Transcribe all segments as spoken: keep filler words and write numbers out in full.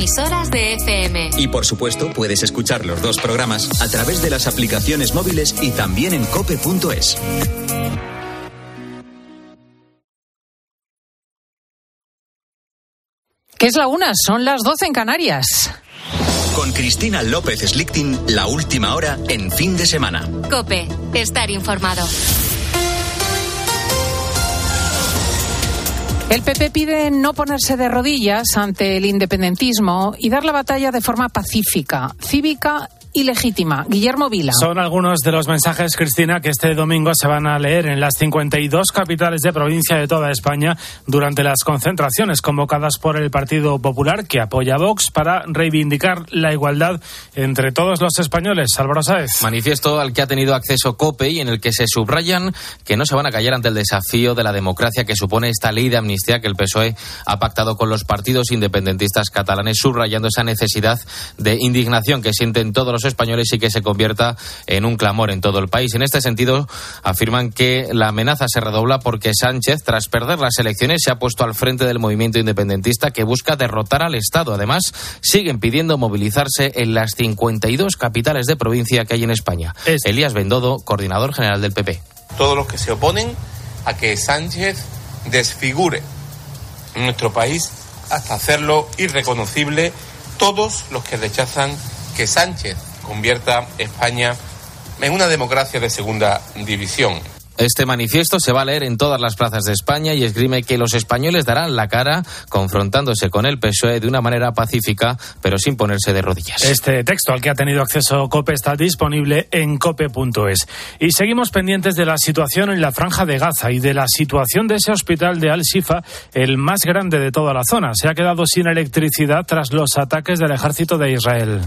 emisoras de F M. Y por supuesto, puedes escuchar los dos programas a través de las aplicaciones móviles y también en cope punto es. ¿Qué es la una? Son las doce en Canarias. Con Cristina López Slichting, la última hora en fin de semana. COPE, estar informado. El P P pide no ponerse de rodillas ante el independentismo y dar la batalla de forma pacífica, cívica y legítima. Guillermo Vila. Son algunos de los mensajes, Cristina, que este domingo se van a leer en las cincuenta y dos capitales de provincia de toda España durante las concentraciones convocadas por el Partido Popular, que apoya a Vox, para reivindicar la igualdad entre todos los españoles. Álvaro Sáez. Manifiesto al que ha tenido acceso COPE y en el que se subrayan que no se van a callar ante el desafío de la democracia que supone esta ley de amnistía que el P S O E ha pactado con los partidos independentistas catalanes, subrayando esa necesidad de indignación que sienten todos los españoles y que se convierta en un clamor en todo el país. En este sentido, afirman que la amenaza se redobla porque Sánchez, tras perder las elecciones, se ha puesto al frente del movimiento independentista que busca derrotar al Estado. Además, siguen pidiendo movilizarse en las cincuenta y dos capitales de provincia que hay en España. Es... Elías Bendodo, coordinador general del P P. Todos los que se oponen a que Sánchez desfigure nuestro país hasta hacerlo irreconocible, todos los que rechazan que Sánchez convierta España en una democracia de segunda división. Este manifiesto se va a leer en todas las plazas de España y esgrime que los españoles darán la cara confrontándose con el P S O E de una manera pacífica, pero sin ponerse de rodillas. Este texto al que ha tenido acceso COPE está disponible en cope punto es. Y seguimos pendientes de la situación en la Franja de Gaza y de la situación de ese hospital de Al-Shifa, el más grande de toda la zona. Se ha quedado sin electricidad tras los ataques del ejército de Israel.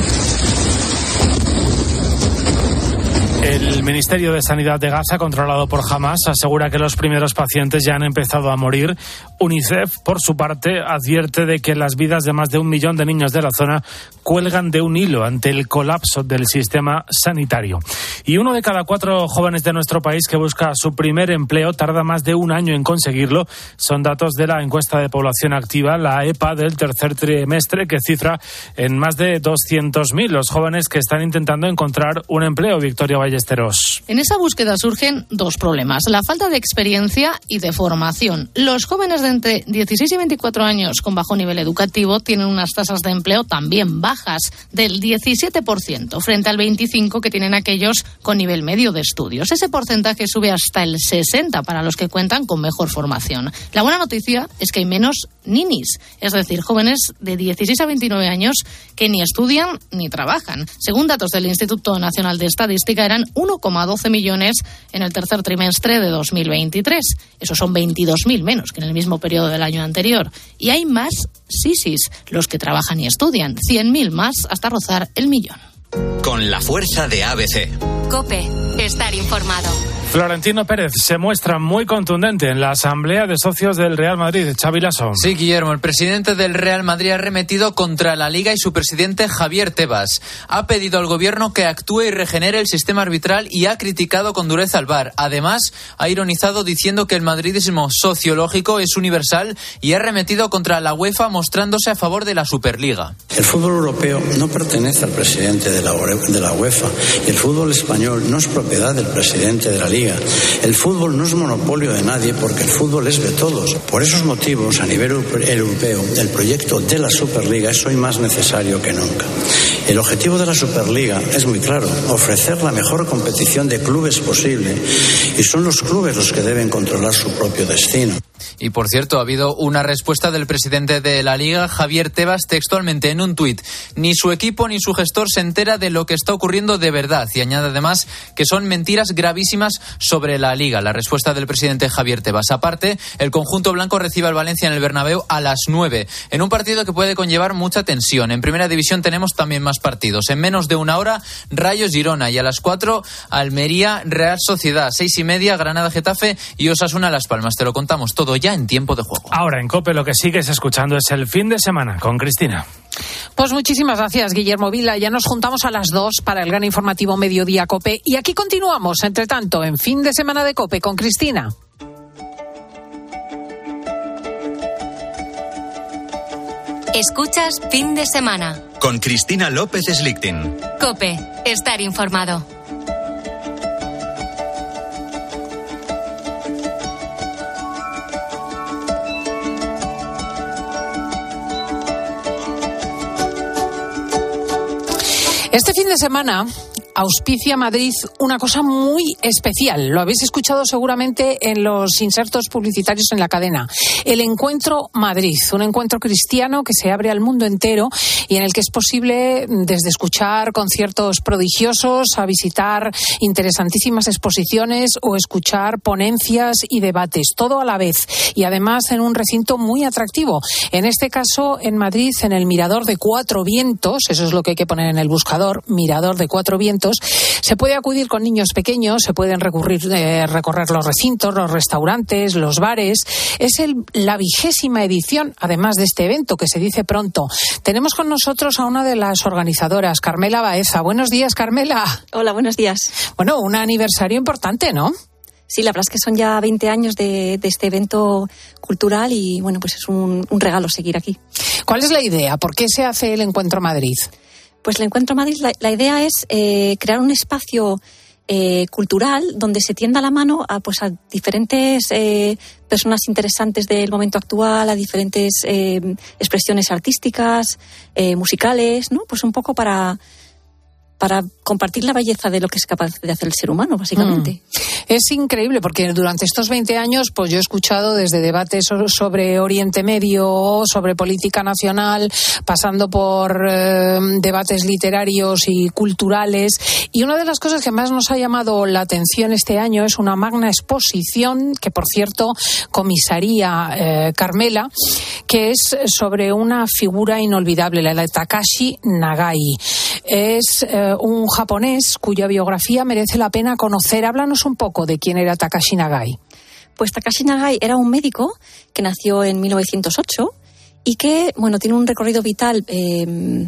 El Ministerio de Sanidad de Gaza, controlado por Hamas, asegura que los primeros pacientes ya han empezado a morir. UNICEF, por su parte, advierte de que las vidas de más de un millón de niños de la zona cuelgan de un hilo ante el colapso del sistema sanitario. Y uno de cada cuatro jóvenes de nuestro país que busca su primer empleo tarda más de un año en conseguirlo. Son datos de la encuesta de población activa, la E P A, del tercer trimestre, que cifra en más de doscientos mil los jóvenes que están intentando encontrar un empleo. Victoria Valle. En esa búsqueda surgen dos problemas: la falta de experiencia y de formación. Los jóvenes de entre dieciséis y veinticuatro años con bajo nivel educativo tienen unas tasas de empleo también bajas, del diecisiete por ciento, frente al veinticinco por ciento que tienen aquellos con nivel medio de estudios. Ese porcentaje sube hasta el sesenta por ciento para los que cuentan con mejor formación. La buena noticia es que hay menos ninis, es decir, jóvenes de dieciséis a veintinueve años que ni estudian ni trabajan. Según datos del Instituto Nacional de Estadística, eran uno coma doce millones en el tercer trimestre de dos mil veintitrés. Esos son veintidós mil menos que en el mismo periodo del año anterior. Y hay más sisis, los que trabajan y estudian, cien mil más hasta rozar el millón. Con la fuerza de A B C. COPE, estar informado. Florentino Pérez se muestra muy contundente en la asamblea de socios del Real Madrid. Xavi Lasso. Sí, Guillermo, el presidente del Real Madrid ha arremetido contra la Liga y su presidente Javier Tebas. Ha pedido al gobierno que actúe y regenere el sistema arbitral y ha criticado con dureza al V A R. Además, ha ironizado diciendo que el madridismo sociológico es universal y ha arremetido contra la UEFA mostrándose a favor de la Superliga. El fútbol europeo no pertenece al presidente de la, de la UEFA y el fútbol español no es propiedad del presidente de la Liga. El fútbol no es monopolio de nadie porque el fútbol es de todos. Por esos motivos, a nivel europeo, el proyecto de la Superliga es hoy más necesario que nunca. El objetivo de la Superliga es muy claro: ofrecer la mejor competición de clubes posible, y son los clubes los que deben controlar su propio destino. Y por cierto, ha habido una respuesta del presidente de la Liga, Javier Tebas, textualmente en un tuit: ni su equipo ni su gestor se entera de lo que está ocurriendo de verdad, y añade además que son mentiras gravísimas sobre la Liga. La respuesta del presidente Javier Tebas. Aparte, el conjunto blanco recibe al Valencia en el Bernabéu a las nueve, en un partido que puede conllevar mucha tensión. En Primera División tenemos también más partidos. En menos de una hora, Rayo Girona, y a las cuatro, Almería Real Sociedad. Seis y media, Granada Getafe y Osasuna Las Palmas. Te lo contamos todo ya en tiempo de juego. Ahora en COPE lo que sigues escuchando es el fin de semana con Cristina. Pues muchísimas gracias, Guillermo Vila. Ya nos juntamos a las dos para el gran informativo Mediodía COPE. Y aquí continuamos, entre tanto, en fin de semana de COPE con Cristina. Escuchas Fin de Semana. Con Cristina López Slichting. COPE. Estar informado. Este fin de semana auspicia Madrid una cosa muy especial. Lo habéis escuchado seguramente en los insertos publicitarios en la cadena. El Encuentro Madrid, un encuentro cristiano que se abre al mundo entero y en el que es posible desde escuchar conciertos prodigiosos a visitar interesantísimas exposiciones o escuchar ponencias y debates, todo a la vez y además en un recinto muy atractivo. En este caso, en Madrid, en el Mirador de Cuatro Vientos, eso es lo que hay que poner en el buscador, Mirador de Cuatro Vientos. Se puede acudir con niños pequeños, se pueden recurrir, eh, recorrer los recintos, los restaurantes, los bares. Es el, la vigésima edición, además de este evento, que se dice pronto. Tenemos con nosotros a una de las organizadoras, Carmela Baeza. Buenos días, Carmela. Hola, buenos días. Bueno, un aniversario importante, ¿no? Sí, la verdad es que son ya veinte años de, de este evento cultural y, bueno, pues es un, un regalo seguir aquí. ¿Cuál es la idea? ¿Por qué se hace el Encuentro Madrid? Pues el Encuentro Madrid, la, la idea es eh, crear un espacio eh, cultural donde se tienda la mano a, pues, a diferentes eh, personas interesantes del momento actual, a diferentes eh, expresiones artísticas, eh, musicales, ¿no? Pues un poco para... para compartir la belleza de lo que es capaz de hacer el ser humano, básicamente. Mm. Es increíble porque durante estos veinte años pues yo he escuchado desde debates sobre Oriente Medio, sobre política nacional, pasando por eh, debates literarios y culturales. Y una de las cosas que más nos ha llamado la atención este año es una magna exposición que, por cierto, comisaría eh, Carmela, que es sobre una figura inolvidable, la de Takashi Nagai. Es eh, un japonés cuya biografía merece la pena conocer. Háblanos un poco de quién era Takashi Nagai. Pues Takashi Nagai era un médico que nació en mil novecientos ocho y que, bueno, tiene un recorrido vital eh,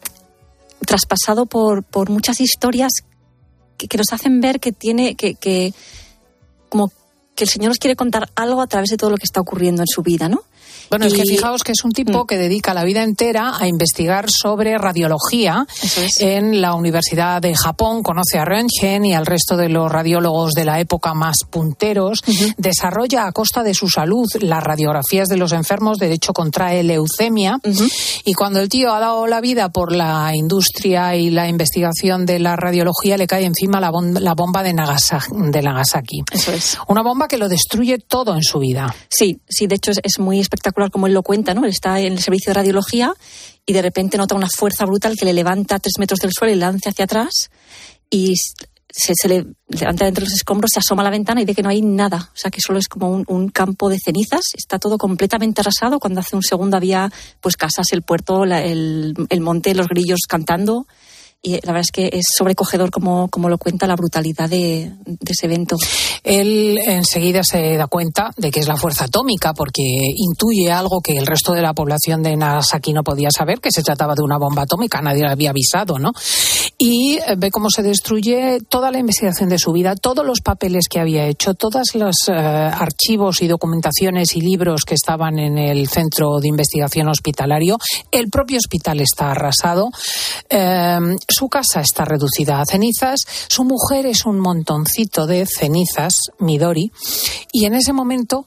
traspasado por, por muchas historias que, que nos hacen ver que tiene que, que como que el Señor nos quiere contar algo a través de todo lo que está ocurriendo en su vida, ¿no? Bueno, y... es que fijaos que es un tipo que dedica la vida entera a investigar sobre radiología. Eso es. En la Universidad de Japón, conoce a Röntgen y al resto de los radiólogos de la época más punteros. Uh-huh. Desarrolla a costa de su salud las radiografías de los enfermos, de hecho contrae leucemia. Uh-huh. Y cuando el tío ha dado la vida por la industria y la investigación de la radiología, le cae encima la, bom- la bomba de Nagasaki, de Nagasaki. Eso es. Una bomba que lo destruye todo en su vida. Sí, sí, de hecho es, es muy espectacular como él lo cuenta, ¿no? Él está en el servicio de radiología y de repente nota una fuerza brutal que le levanta a tres metros del suelo y le lanza hacia atrás y se, se le levanta entre los escombros, se asoma a la ventana y ve que no hay nada. O sea, que solo es como un, un campo de cenizas. Está todo completamente arrasado. Cuando hace un segundo había pues casas, el puerto, la, el, el monte, los grillos cantando. Y la verdad es que es sobrecogedor como, como lo cuenta la brutalidad de, de ese evento. Él enseguida se da cuenta de que es la fuerza atómica porque intuye algo que el resto de la población de Nagasaki no podía saber, que se trataba de una bomba atómica, nadie le había avisado, ¿no? Y ve cómo se destruye toda la investigación de su vida, todos los papeles que había hecho, todos los eh, archivos y documentaciones y libros que estaban en el centro de investigación hospitalario. El propio hospital está arrasado. Eh, Su casa está reducida a cenizas, su mujer es un montoncito de cenizas, Midori, y en ese momento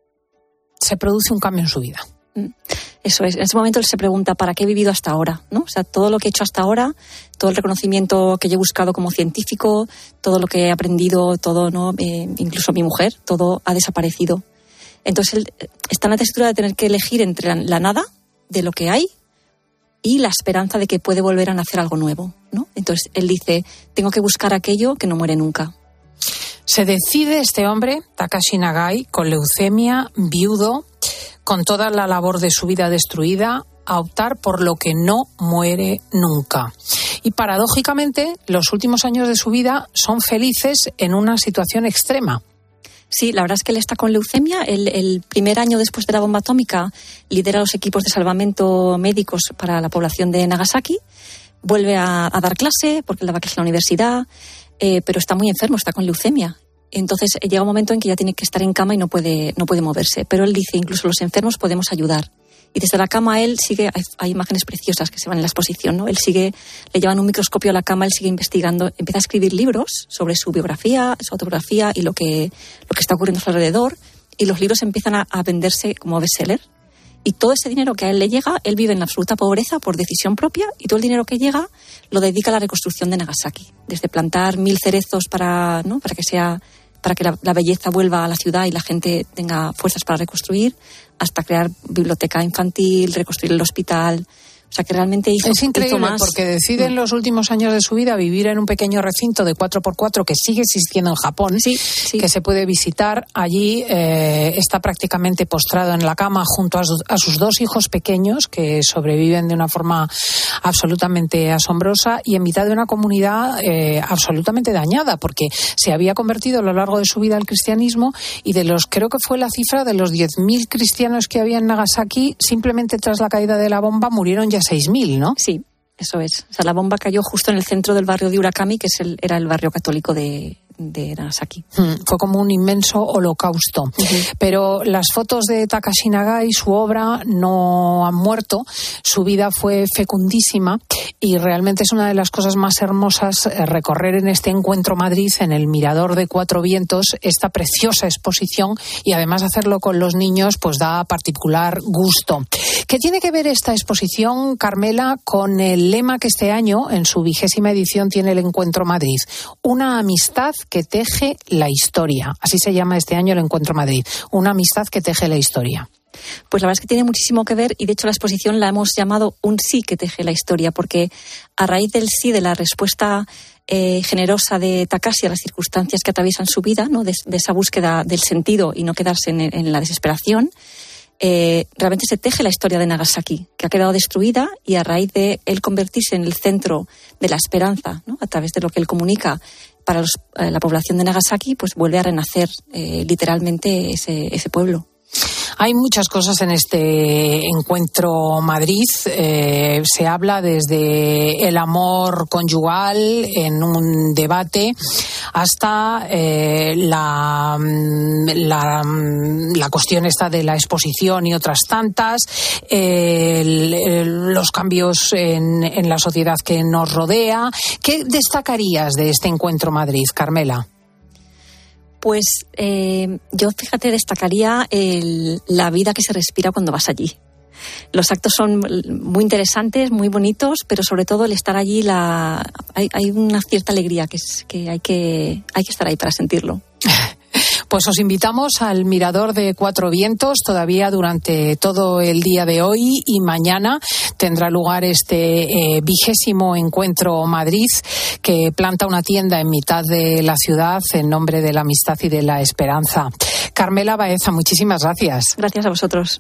se produce un cambio en su vida. Eso es, en ese momento él se pregunta ¿para qué he vivido hasta ahora? ¿No? O sea, todo lo que he hecho hasta ahora, todo el reconocimiento que yo he buscado como científico, todo lo que he aprendido, todo, ¿no? Eh, incluso mi mujer, todo ha desaparecido. Entonces él está en la tesitura de tener que elegir entre la, la nada de lo que hay y la esperanza de que puede volver a nacer algo nuevo, ¿no? Entonces él dice, tengo que buscar aquello que no muere nunca. Se decide este hombre, Takashi Nagai, con leucemia, viudo, con toda la labor de su vida destruida, a optar por lo que no muere nunca. Y paradójicamente, los últimos años de su vida son felices en una situación extrema. Sí, la verdad es que él está con leucemia. El, el primer año después de la bomba atómica lidera los equipos de salvamento médicos para la población de Nagasaki. Vuelve a, a dar clase, porque él daba clase en la universidad, eh, pero está muy enfermo, está con leucemia. Entonces llega un momento en que ya tiene que estar en cama y no puede, no puede moverse. Pero él dice, incluso los enfermos podemos ayudar. Y desde la cama él sigue, hay, hay imágenes preciosas que se van en la exposición, ¿no? Él sigue, le llevan un microscopio a la cama, él sigue investigando, empieza a escribir libros sobre su biografía, su autobiografía y lo que, lo que está ocurriendo a su alrededor, y los libros empiezan a, a venderse como bestseller. Y todo ese dinero que a él le llega, él vive en la absoluta pobreza por decisión propia, y todo el dinero que llega lo dedica a la reconstrucción de Nagasaki. Desde plantar mil cerezos para, ¿no? para que sea, para que la, la belleza vuelva a la ciudad y la gente tenga fuerzas para reconstruir, hasta crear biblioteca infantil, reconstruir el hospital. O sea, que realmente hizo, es increíble hizo más. Porque decide en los últimos años de su vida vivir en un pequeño recinto de cuatro por cuatro que sigue existiendo en Japón, sí, sí. que se puede visitar. Allí eh, está prácticamente postrado en la cama junto a, su, a sus dos hijos pequeños que sobreviven de una forma absolutamente asombrosa, y en mitad de una comunidad eh, absolutamente dañada, porque se había convertido a lo largo de su vida al cristianismo, y de los, creo que fue la cifra de los diez mil cristianos que había en Nagasaki, simplemente tras la caída de la bomba murieron ya seis mil, ¿no? Sí, eso es. O sea, la bomba cayó justo en el centro del barrio de Urakami, que es el, era el barrio católico de, de Nagasaki. Hmm, fue como un inmenso holocausto. Uh-huh. Pero las fotos de Takashi Nagai, su obra, no han muerto. Su vida fue fecundísima, y realmente es una de las cosas más hermosas eh, recorrer en este Encuentro Madrid, en el Mirador de Cuatro Vientos, esta preciosa exposición, y además hacerlo con los niños pues da particular gusto. ¿Qué tiene que ver esta exposición, Carmela, con el lema que este año, en su vigésima edición, tiene el Encuentro Madrid? Una amistad que teje la historia. Así se llama este año el Encuentro Madrid. Una amistad que teje la historia. Pues la verdad es que tiene muchísimo que ver, y de hecho la exposición la hemos llamado Un sí que teje la historia, porque a raíz del sí, de la respuesta eh, generosa de Takashi a las circunstancias que atraviesan su vida, ¿no? de, de esa búsqueda del sentido y no quedarse en, en la desesperación, eh, realmente se teje la historia de Nagasaki, que ha quedado destruida, y a raíz de él convertirse en el centro de la esperanza, ¿no? a través de lo que él comunica para los, eh, la población de Nagasaki, pues vuelve a renacer eh, literalmente ese, ese pueblo. Hay muchas cosas en este Encuentro Madrid. Eh, se habla desde el amor conyugal en un debate hasta eh, la, la, la cuestión esta de la exposición y otras tantas, eh, el, el, los cambios en, en la sociedad que nos rodea. ¿Qué destacarías de este Encuentro Madrid, Carmela? Pues eh, yo, fíjate, destacaría el, la vida que se respira cuando vas allí. Los actos son muy interesantes, muy bonitos, pero sobre todo el estar allí, la, hay, hay una cierta alegría que, es, que, hay que hay que estar ahí para sentirlo. Pues os invitamos al Mirador de Cuatro Vientos todavía durante todo el día de hoy, y mañana tendrá lugar este eh, vigésimo Encuentro Madrid, que planta una tienda en mitad de la ciudad en nombre de la amistad y de la esperanza. Carmela Baeza, muchísimas gracias. Gracias a vosotros.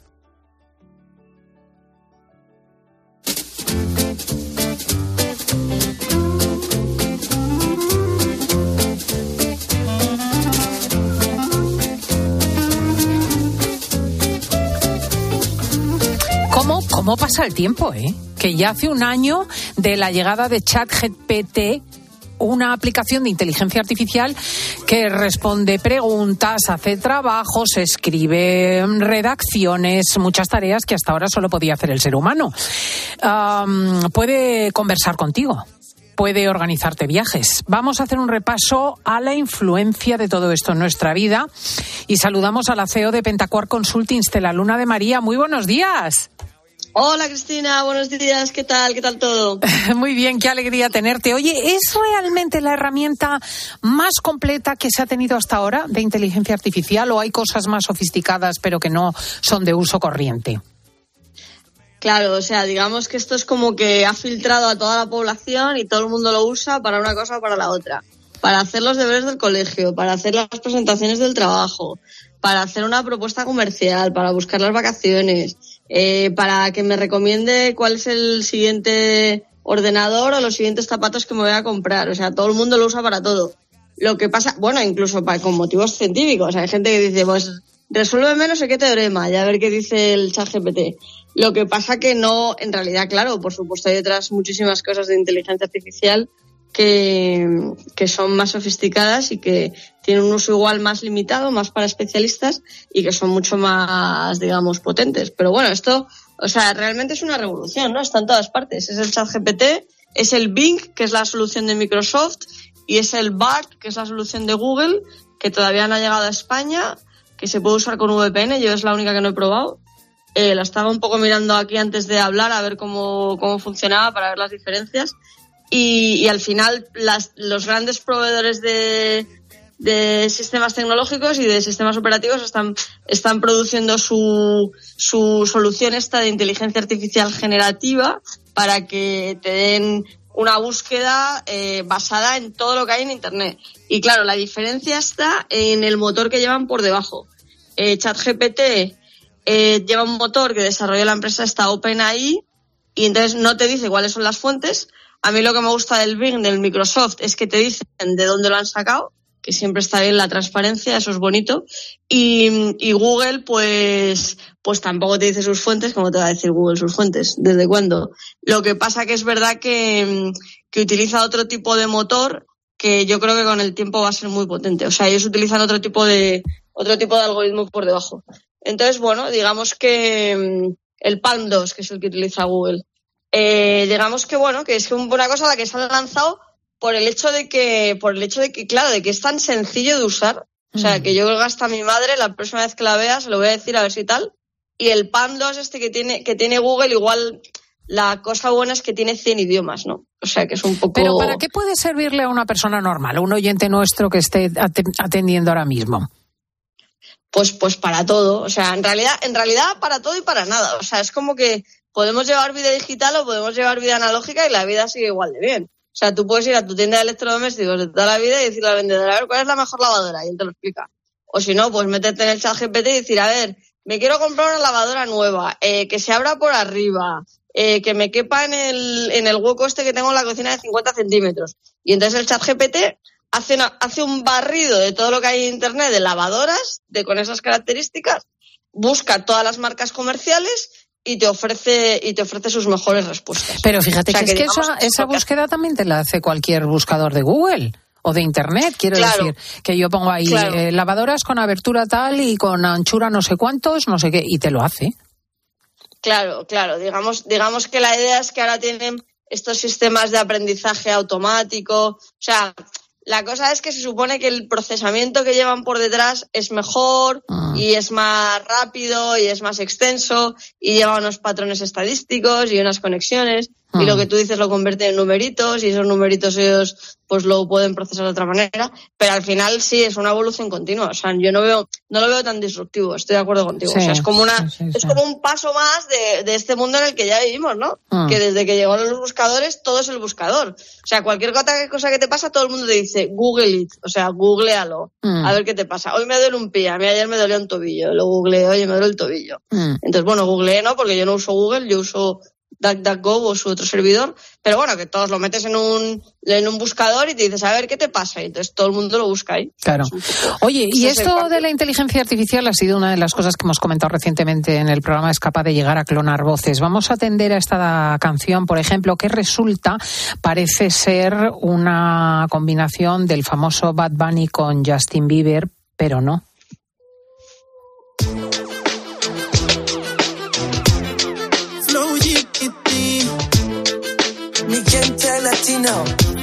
¿Cómo, ¿Cómo pasa el tiempo, eh? Que ya hace un año de la llegada de ChatGPT, una aplicación de inteligencia artificial que responde preguntas, hace trabajos, escribe redacciones, muchas tareas que hasta ahora solo podía hacer el ser humano. Um, puede conversar contigo, puede organizarte viajes. Vamos a hacer un repaso a la influencia de todo esto en nuestra vida, y saludamos a la C E O de Pentacuar Consulting, Stella Luna de María. Muy buenos días. Hola Cristina, buenos días, ¿qué tal? ¿Qué tal todo? Muy bien, qué alegría tenerte. Oye, ¿es realmente la herramienta más completa que se ha tenido hasta ahora de inteligencia artificial, o hay cosas más sofisticadas pero que no son de uso corriente? Claro, o sea, digamos que esto es como que ha filtrado a toda la población y todo el mundo lo usa para una cosa o para la otra. Para hacer los deberes del colegio, para hacer las presentaciones del trabajo, para hacer una propuesta comercial, para buscar las vacaciones, eh, para que me recomiende cuál es el siguiente ordenador o los siguientes zapatos que me voy a comprar. O sea, todo el mundo lo usa para todo. Lo que pasa, bueno, incluso para, con motivos científicos. Hay gente que dice, pues, resuélveme no sé qué teorema, ya a ver qué dice el ChatGPT. Lo que pasa que no, en realidad, claro, por supuesto hay detrás muchísimas cosas de inteligencia artificial que, que son más sofisticadas y que tienen un uso igual más limitado, más para especialistas, y que son mucho más, digamos, potentes. Pero bueno, esto O sea, realmente es una revolución, ¿no? Está en todas partes. Es el ChatGPT, es el Bing, que es la solución de Microsoft, y es el Bard, que es la solución de Google, que todavía no ha llegado a España, que se puede usar con V P N. Yo es la única que no he probado. Eh, la estaba un poco mirando aquí antes de hablar a ver cómo, cómo funcionaba para ver las diferencias. Y, y al final las, los grandes proveedores de... de sistemas tecnológicos y de sistemas operativos están, están produciendo su, su solución esta de inteligencia artificial generativa para que te den una búsqueda eh, basada en todo lo que hay en Internet. Y claro, la diferencia está en el motor que llevan por debajo. Eh, ChatGPT eh, lleva un motor que desarrolló la empresa esta OpenAI y entonces no te dice cuáles son las fuentes. A mí lo que me gusta del Bing, del Microsoft, es que te dicen de dónde lo han sacado, que siempre está bien la transparencia, eso es bonito. Y, y Google, pues, pues tampoco te dice sus fuentes, como te va a decir Google sus fuentes, ¿desde cuándo? Lo que pasa que es verdad que, que utiliza otro tipo de motor que yo creo que con el tiempo va a ser muy potente. O sea, ellos utilizan otro tipo de, otro tipo de algoritmo por debajo. Entonces, bueno, digamos que el Palm dos, que es el que utiliza Google, eh, digamos que bueno, que es una cosa a la que se han lanzado por el hecho de que, por el hecho de que, claro, de que es tan sencillo de usar. O sea, que yo creo que hasta mi madre, la próxima vez que la vea, se lo voy a decir a ver si tal. Y el Palm dos este que tiene, que tiene Google, igual la cosa buena es que tiene cien idiomas, ¿no? O sea, que es un poco... Pero ¿para qué puede servirle a una persona normal, a un oyente nuestro que esté atendiendo ahora mismo? Pues, pues para todo. O sea, en realidad, en realidad para todo y para nada. O sea, es como que podemos llevar vida digital o podemos llevar vida analógica y la vida sigue igual de bien. O sea, tú puedes ir a tu tienda de electrodomésticos de toda la vida y decirle al vendedor, a ver, ¿cuál es la mejor lavadora? Y él te lo explica. O si no, pues meterte en el ChatGPT y decir, a ver, me quiero comprar una lavadora nueva, eh, que se abra por arriba, eh, que me quepa en el, en el hueco este que tengo en la cocina de cincuenta centímetros. Y entonces el ChatGPT hace, una, hace un barrido de todo lo que hay en Internet de lavadoras de, con esas características, busca todas las marcas comerciales y te ofrece y te ofrece sus mejores respuestas. Pero fíjate, o sea, que, que es que esa, esa búsqueda también te la hace cualquier buscador de Google o de Internet, quiero claro. decir, que yo pongo ahí claro. eh, lavadoras con abertura tal y con anchura no sé cuántos, no sé qué, y te lo hace. Claro, claro, digamos, digamos que la idea es que ahora tienen estos sistemas de aprendizaje automático, o sea, la cosa es que se supone que el procesamiento que llevan por detrás es mejor ah. y es más rápido y es más extenso y lleva unos patrones estadísticos y unas conexiones ah. y lo que tú dices lo convierte en numeritos y esos numeritos ellos pues lo pueden procesar de otra manera, pero al final sí es una evolución continua. O sea, yo no veo no lo veo tan disruptivo, estoy de acuerdo contigo. Sí, o sea, es como una sí, sí, es sí. como un paso más de, de este mundo en el que ya vivimos, ¿no? Ah. Que desde que llegaron los buscadores todo es el buscador. O sea, cualquier cosa que te pasa todo el mundo te dice Google it, o sea, googlealo, mm. a ver qué te pasa. Hoy me duele un pie, a mí ayer me dolió un tobillo, lo googleé, oye, me duele el tobillo. Mm. Entonces, bueno, googleé no, porque yo no uso Google, yo uso DuckDuckGo o su otro servidor, pero bueno, que todos lo metes en un en un buscador y te dices, a ver, ¿qué te pasa? Y entonces todo el mundo lo busca ahí. Claro. Oye, y esto de la inteligencia artificial ha sido una de las cosas que hemos comentado recientemente en el programa, es capaz de llegar a clonar voces. Vamos a atender a esta canción, por ejemplo, que resulta, parece ser una combinación del famoso Bad Bunny con Justin Bieber, pero no. Mi gente latino.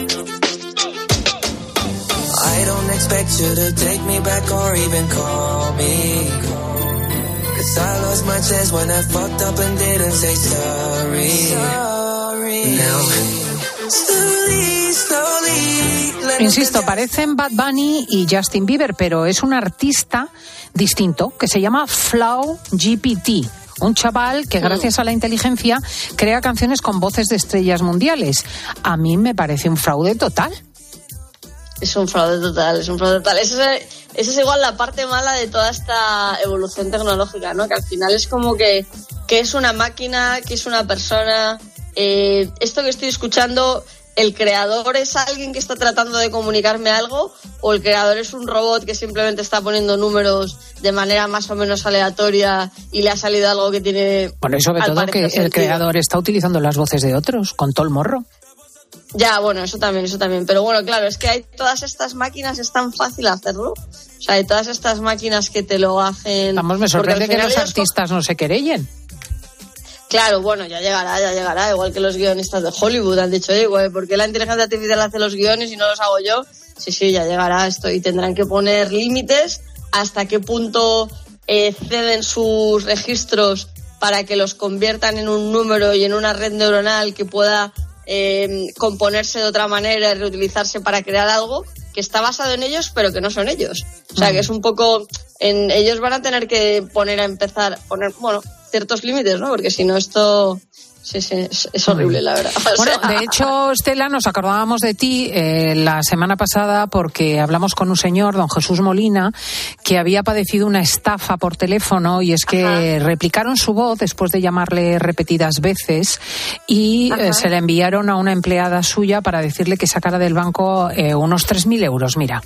I don't expect you to take me back or even call me, 'cause I lost my chance when I fucked up and didn't say sorry. Sorry. Now, slowly, slowly. Insisto, parecen Bad Bunny y Justin Bieber, pero es un artista distinto que se llama Flow G P T. Un chaval que gracias a la inteligencia crea canciones con voces de estrellas mundiales. A mí me parece un fraude total. Es un fraude total, es un fraude total. Eso es, eso es igual la parte mala de toda esta evolución tecnológica, ¿no? Que al final es como que, que es una máquina, que es una persona. Eh, esto que estoy escuchando, ¿el creador es alguien que está tratando de comunicarme algo o el creador es un robot que simplemente está poniendo números de manera más o menos aleatoria y le ha salido algo que tiene... Bueno, y sobre todo que el creador está utilizando las voces de otros, con todo el morro. Ya, bueno, eso también, eso también. Pero bueno, claro, es que hay todas estas máquinas, es tan fácil hacerlo. O sea, hay todas estas máquinas que te lo hacen... Vamos, me sorprende que los artistas no se querellen. Claro, bueno, ya llegará, ya llegará, igual que los guionistas de Hollywood han dicho, oye, güey, ¿por qué la inteligencia artificial hace los guiones y no los hago yo? Sí, sí, ya llegará esto y tendrán que poner límites hasta qué punto eh, ceden sus registros para que los conviertan en un número y en una red neuronal que pueda eh, componerse de otra manera y reutilizarse para crear algo que está basado en ellos pero que no son ellos. O sea, que es un poco... En, ellos van a tener que poner a empezar, poner, bueno, ciertos límites, ¿no? Porque si no esto... Sí, sí, es, es horrible, la verdad. O bueno, sea... de hecho, Estela, nos acordábamos de ti eh, la semana pasada porque hablamos con un señor, don Jesús Molina, que había padecido una estafa por teléfono y es que Ajá. replicaron su voz después de llamarle repetidas veces y eh, se la enviaron a una empleada suya para decirle que sacara del banco eh, unos tres mil euros, mira.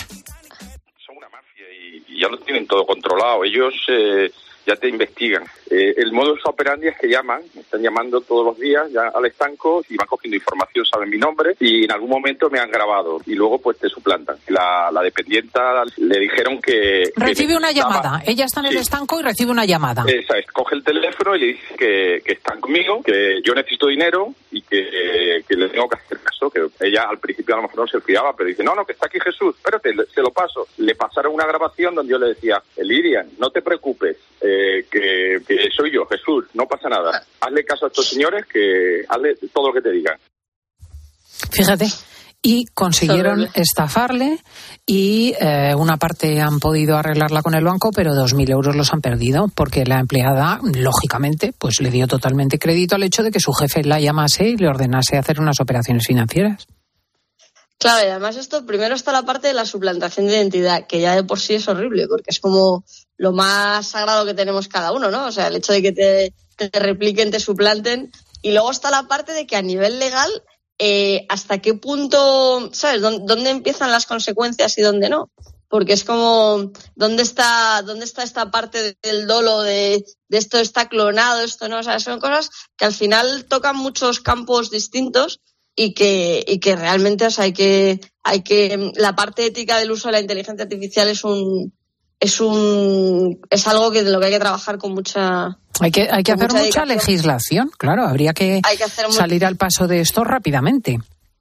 Son una mafia y, y ya lo tienen todo controlado. Ellos... Eh... ya te investigan. Eh, el modus operandi es que llaman, me están llamando todos los días ya al estanco y van cogiendo información, saben mi nombre y en algún momento me han grabado y luego pues te suplantan. La, la dependienta le dijeron que... Recibe que una llamada, ella está en el sí. estanco y recibe una llamada. Esa es, coge el teléfono y le dice que, que están conmigo, que yo necesito dinero y que, que le tengo que hacer caso, que ella al principio a lo mejor no se fiaba, pero dice, no, no, que está aquí Jesús, espérate, se lo paso. Le pasaron una grabación donde yo le decía, Lirian, no te preocupes, eh, que, que soy yo, Jesús, no pasa nada. Hazle caso a estos señores, que hazle todo lo que te digan. Fíjate, y consiguieron estafarle y eh, una parte han podido arreglarla con el banco, pero dos mil euros los han perdido porque la empleada, lógicamente, pues le dio totalmente crédito al hecho de que su jefe la llamase y le ordenase hacer unas operaciones financieras. Claro, y además esto, primero está la parte de la suplantación de identidad, que ya de por sí es horrible, porque es como lo más sagrado que tenemos cada uno, ¿no? O sea, el hecho de que te, te repliquen, te suplanten. Y luego está la parte de que a nivel legal, eh, hasta qué punto, ¿sabes? ¿Dónde, dónde empiezan las consecuencias y dónde no? Porque es como, ¿dónde está, dónde está esta parte del dolo de, de esto está clonado, esto no? O sea, son cosas que al final tocan muchos campos distintos. Y que, y que realmente, o sea, hay que, hay que, la parte ética del uso de la inteligencia artificial es un, es un, es algo que de lo que hay que trabajar con mucha. Hay que, hay que hacer mucha, mucha legislación, claro, habría que, hay que hacer salir muy... al paso de esto rápidamente.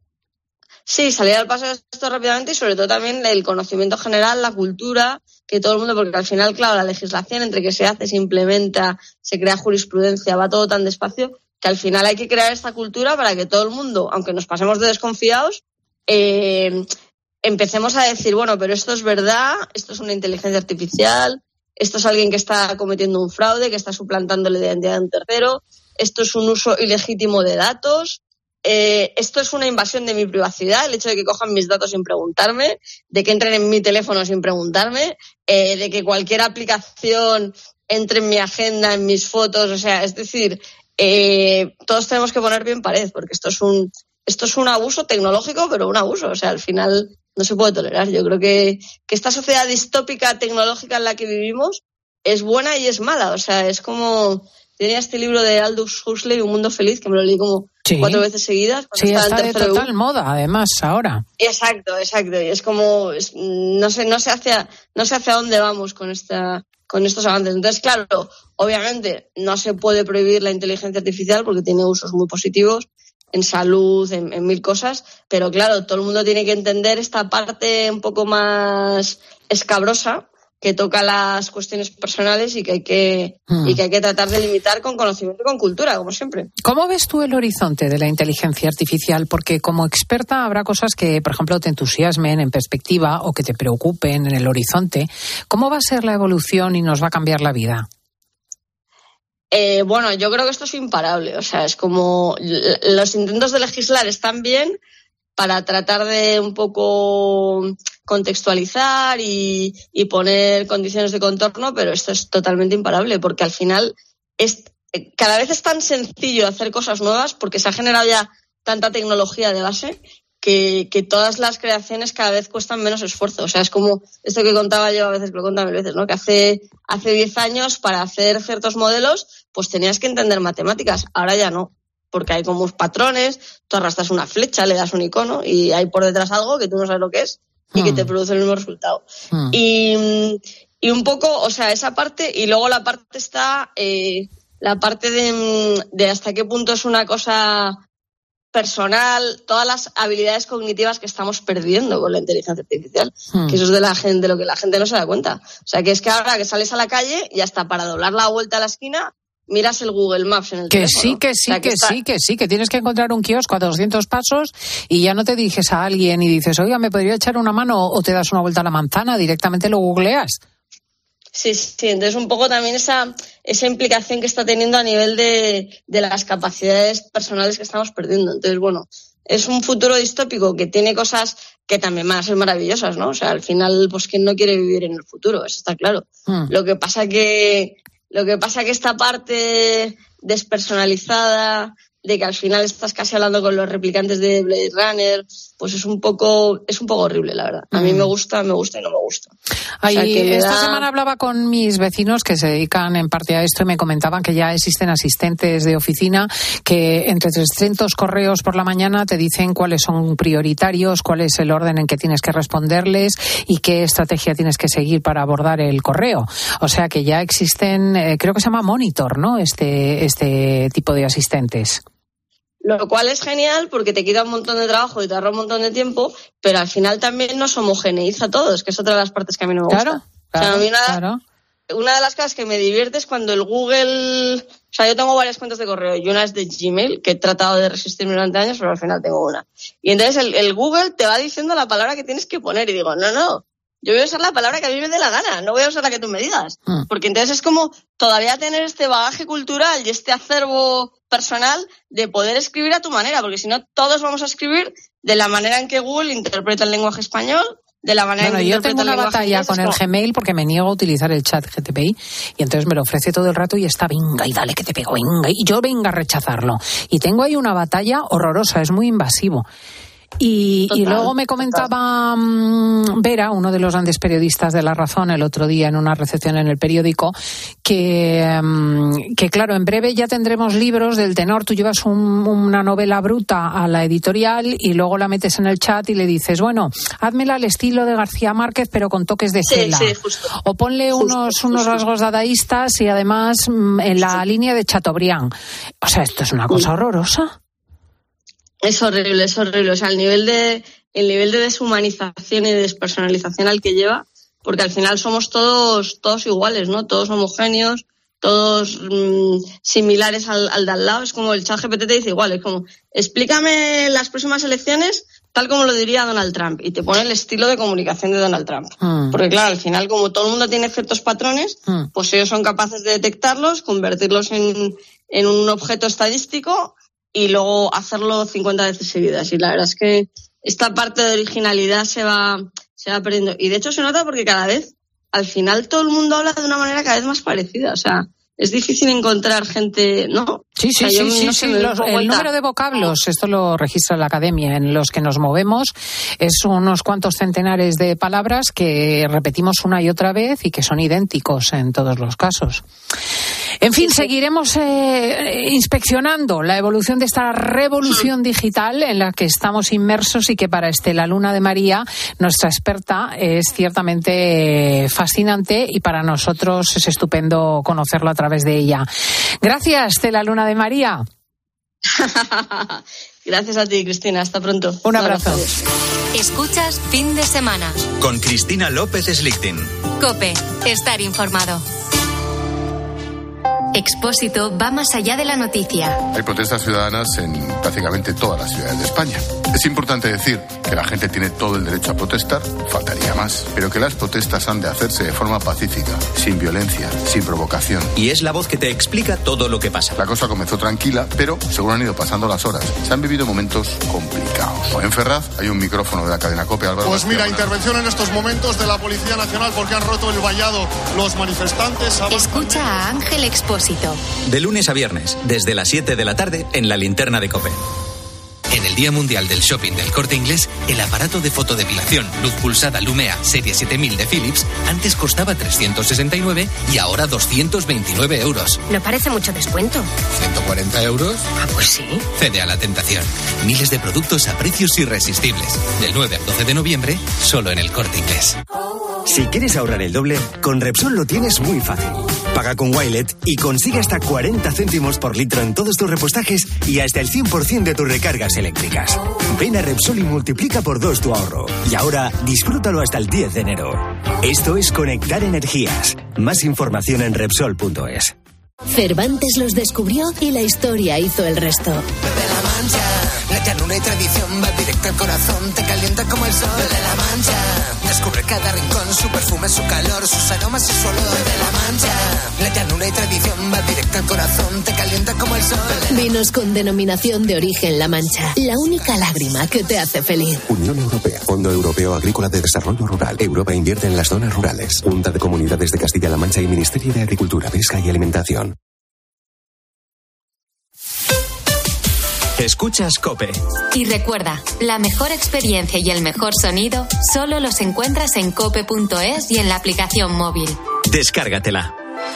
Sí, salir al paso de esto rápidamente y sobre todo también el conocimiento general, la cultura, que todo el mundo, porque al final, claro, la legislación entre que se hace, se implementa, se crea jurisprudencia, va todo tan despacio, que al final hay que crear esta cultura para que todo el mundo, aunque nos pasemos de desconfiados, eh, empecemos a decir, bueno, pero esto es verdad, esto es una inteligencia artificial, esto es alguien que está cometiendo un fraude, que está suplantándole la identidad de un tercero, esto es un uso ilegítimo de datos, eh, esto es una invasión de mi privacidad, el hecho de que cojan mis datos sin preguntarme, de que entren en mi teléfono sin preguntarme, eh, de que cualquier aplicación entre en mi agenda, en mis fotos, o sea, es decir... Eh, todos tenemos que poner bien pared, porque esto es un esto es un abuso tecnológico, pero un abuso, o sea, al final no se puede tolerar. Yo creo que, que esta sociedad distópica tecnológica en la que vivimos es buena y es mala, o sea, es como... Tenía este libro de Aldous Huxley, Un mundo feliz, que me lo leí como sí. cuatro veces seguidas. Sí, está de total moda, además, ahora. Exacto, exacto, y es como... Es, no sé, no sé hacia, no sé hacia dónde vamos con esta... con estos avances. Entonces, claro, obviamente no se puede prohibir la inteligencia artificial porque tiene usos muy positivos en salud, en, en mil cosas, pero claro, todo el mundo tiene que entender esta parte un poco más escabrosa que toca las cuestiones personales y que hay que hmm. y que hay que tratar de limitar con conocimiento y con cultura, como siempre. ¿Cómo ves tú el horizonte de la inteligencia artificial? Porque como experta habrá cosas que, por ejemplo, te entusiasmen en perspectiva o que te preocupen en el horizonte. ¿Cómo va a ser la evolución y nos va a cambiar la vida? Eh, bueno, yo creo que esto es imparable. O sea, es como los intentos de legislar están bien para tratar de un poco contextualizar y, y poner condiciones de contorno, pero esto es totalmente imparable porque al final es, cada vez es tan sencillo hacer cosas nuevas porque se ha generado ya tanta tecnología de base que, que todas las creaciones cada vez cuestan menos esfuerzo. O sea, es como esto que contaba yo a veces, que lo contaba mil veces, ¿no? Que hace hace diez años para hacer ciertos modelos pues tenías que entender matemáticas, ahora ya no. Porque hay como patrones, tú arrastras una flecha, le das un icono y hay por detrás algo que tú no sabes lo que es y hmm. que te produce el mismo resultado. Hmm. Y, y un poco, o sea, esa parte y luego la parte está, eh, la parte de, de hasta qué punto es una cosa personal, todas las habilidades cognitivas que estamos perdiendo con la inteligencia artificial, hmm. que eso es de la gente, de lo que la gente no se da cuenta. O sea, que es que ahora que sales a la calle y hasta para doblar la vuelta a la esquina miras el Google Maps en el que teléfono. Sí, que sí, o sea, que, que está... sí, que sí, que tienes que encontrar un kiosco a doscientos pasos y ya no te diriges a alguien y dices, oiga, ¿me podría echar una mano? O te das una vuelta a la manzana, directamente lo googleas. Sí, sí, entonces un poco también esa, esa implicación que está teniendo a nivel de, de las capacidades personales que estamos perdiendo. Entonces, bueno, es un futuro distópico que tiene cosas que también van a ser maravillosas, ¿no? O sea, al final, pues, ¿quién no quiere vivir en el futuro? Eso está claro. Mm. Lo que pasa que, lo que pasa que esta parte despersonalizada, de que al final estás casi hablando con los replicantes de Blade Runner, pues es un poco es un poco horrible, la verdad. A mí me gusta, me gusta y no me gusta. Ay, o sea, que esta da... semana hablaba con mis vecinos que se dedican en parte a esto y me comentaban que ya existen asistentes de oficina que entre trescientos correos por la mañana te dicen cuáles son prioritarios, cuál es el orden en que tienes que responderles y qué estrategia tienes que seguir para abordar el correo. O sea que ya existen, eh, creo que se llama Monitor, ¿no? Este, este tipo de asistentes. Lo cual es genial porque te quita un montón de trabajo y te ahorra un montón de tiempo, pero al final también nos homogeneiza a todos, que es otra de las partes que a mí no me claro, gusta. Claro, o sea, a mí una, claro. una de las cosas que me divierte es cuando el Google... O sea, yo tengo varias cuentas de correo y una es de Gmail, que he tratado de resistirme durante años, pero al final tengo una. Y entonces el, el Google te va diciendo la palabra que tienes que poner y digo, no, no, yo voy a usar la palabra que a mí me dé la gana, no voy a usar la que tú me digas. Mm. Porque entonces es como todavía tener este bagaje cultural y este acervo personal de poder escribir a tu manera, porque si no todos vamos a escribir de la manera en que Google interpreta el lenguaje español, de la manera bueno, en que yo tengo una batalla con el Gmail porque me niego a utilizar el chat G T P I y entonces me lo ofrece todo el rato y está venga y dale que te pego, venga, y yo venga a rechazarlo. Y tengo ahí una batalla horrorosa, es muy invasivo. Y, total, y luego me comentaba um, Vera, uno de los grandes periodistas de La Razón, el otro día en una recepción en el periódico, que, um, que claro, en breve ya tendremos libros del tenor. Tú llevas un, una novela bruta a la editorial y luego la metes en el chat y le dices, bueno, házmela al estilo de García Márquez pero con toques de Cela. Sí, sí, justo. O ponle justo, unos, justo. unos rasgos dadaístas y además en la sí. línea de Chateaubriand. O sea, esto es una cosa horrorosa. Es horrible, es horrible. O sea, el nivel de el nivel de deshumanización y de despersonalización al que lleva, porque al final somos todos todos iguales, ¿no? Todos homogéneos, todos mmm, similares al, al de al lado. Es como el chat G P T te dice igual, es como, explícame las próximas elecciones tal como lo diría Donald Trump, y te pone el estilo de comunicación de Donald Trump. Mm. Porque claro, al final, como todo el mundo tiene ciertos patrones, mm. pues ellos son capaces de detectarlos, convertirlos en, en un objeto estadístico y luego hacerlo cincuenta veces seguidas. Y la verdad es que esta parte de originalidad se va, se va perdiendo. Y de hecho se nota porque cada vez, al final, todo el mundo habla de una manera cada vez más parecida. O sea, es difícil encontrar gente, ¿no? Sí, sí, o sea, sí, sí, no sí. Los, el número de vocablos, esto lo registra la Academia, en los que nos movemos, es unos cuantos centenares de palabras que repetimos una y otra vez y que son idénticos en todos los casos. En fin, seguiremos eh, inspeccionando la evolución de esta revolución digital en la que estamos inmersos y que para Estela Luna de María, nuestra experta, es ciertamente fascinante y para nosotros es estupendo conocerlo a través de ella. Gracias, Estela Luna de María. Gracias a ti, Cristina. Hasta pronto. Un abrazo. Escuchas Fin de Semana. Con Cristina López Slichting. COPE. Estar informado. Expósito va más allá de la noticia. Hay protestas ciudadanas en prácticamente todas las ciudades de España. Es importante decir que la gente tiene todo el derecho a protestar, faltaría más, pero que las protestas han de hacerse de forma pacífica, sin violencia, sin provocación. Y es la voz que te explica todo lo que pasa. La cosa comenzó tranquila, pero según han ido pasando las horas, se han vivido momentos complicados. En Ferraz hay un micrófono de la cadena COPE, Álvaro. Pues mira, intervención en estos momentos de la Policía Nacional porque han roto el vallado los manifestantes. Escucha a Ángel Expósito. De lunes a viernes, desde las siete de la tarde, en la linterna de COPE. En el Día Mundial del Shopping del Corte Inglés, el aparato de fotodepilación Luz Pulsada Lumea Serie siete mil de Philips antes costaba trescientos sesenta y nueve y ahora doscientos veintinueve euros. No parece mucho descuento. ¿ciento cuarenta euros? Ah, pues sí. Cede a la tentación. Miles de productos a precios irresistibles. Del nueve al doce de noviembre, solo en el Corte Inglés. Si quieres ahorrar el doble, con Repsol lo tienes muy fácil. Paga con Wilet y consigue hasta cuarenta céntimos por litro en todos tus repostajes y hasta el cien por ciento de tus recargas eléctricas. Ven a Repsol y multiplica por dos tu ahorro. Y ahora, disfrútalo hasta el diez de enero. Esto es conectar energías. Más información en Repsol punto es. Cervantes los descubrió y la historia hizo el resto. De la Mancha, la llanura y tradición va directo al corazón, te calienta como el sol. De la Mancha, descubre cada rincón, su perfume, su calor, sus aromas y su olor. De la Mancha, la llanura y tradición va directo al corazón, te calienta como el sol. Vinos con denominación de origen La Mancha, la única lágrima que te hace feliz. Unión Europea, Fondo Europeo Agrícola de Desarrollo Rural. Europa invierte en las zonas rurales. Junta de Comunidades de Castilla-La Mancha y Ministerio de Agricultura, Pesca y Alimentación. Escuchas COPE. Y recuerda, la mejor experiencia y el mejor sonido solo los encuentras en cope punto es y en la aplicación móvil. Descárgatela.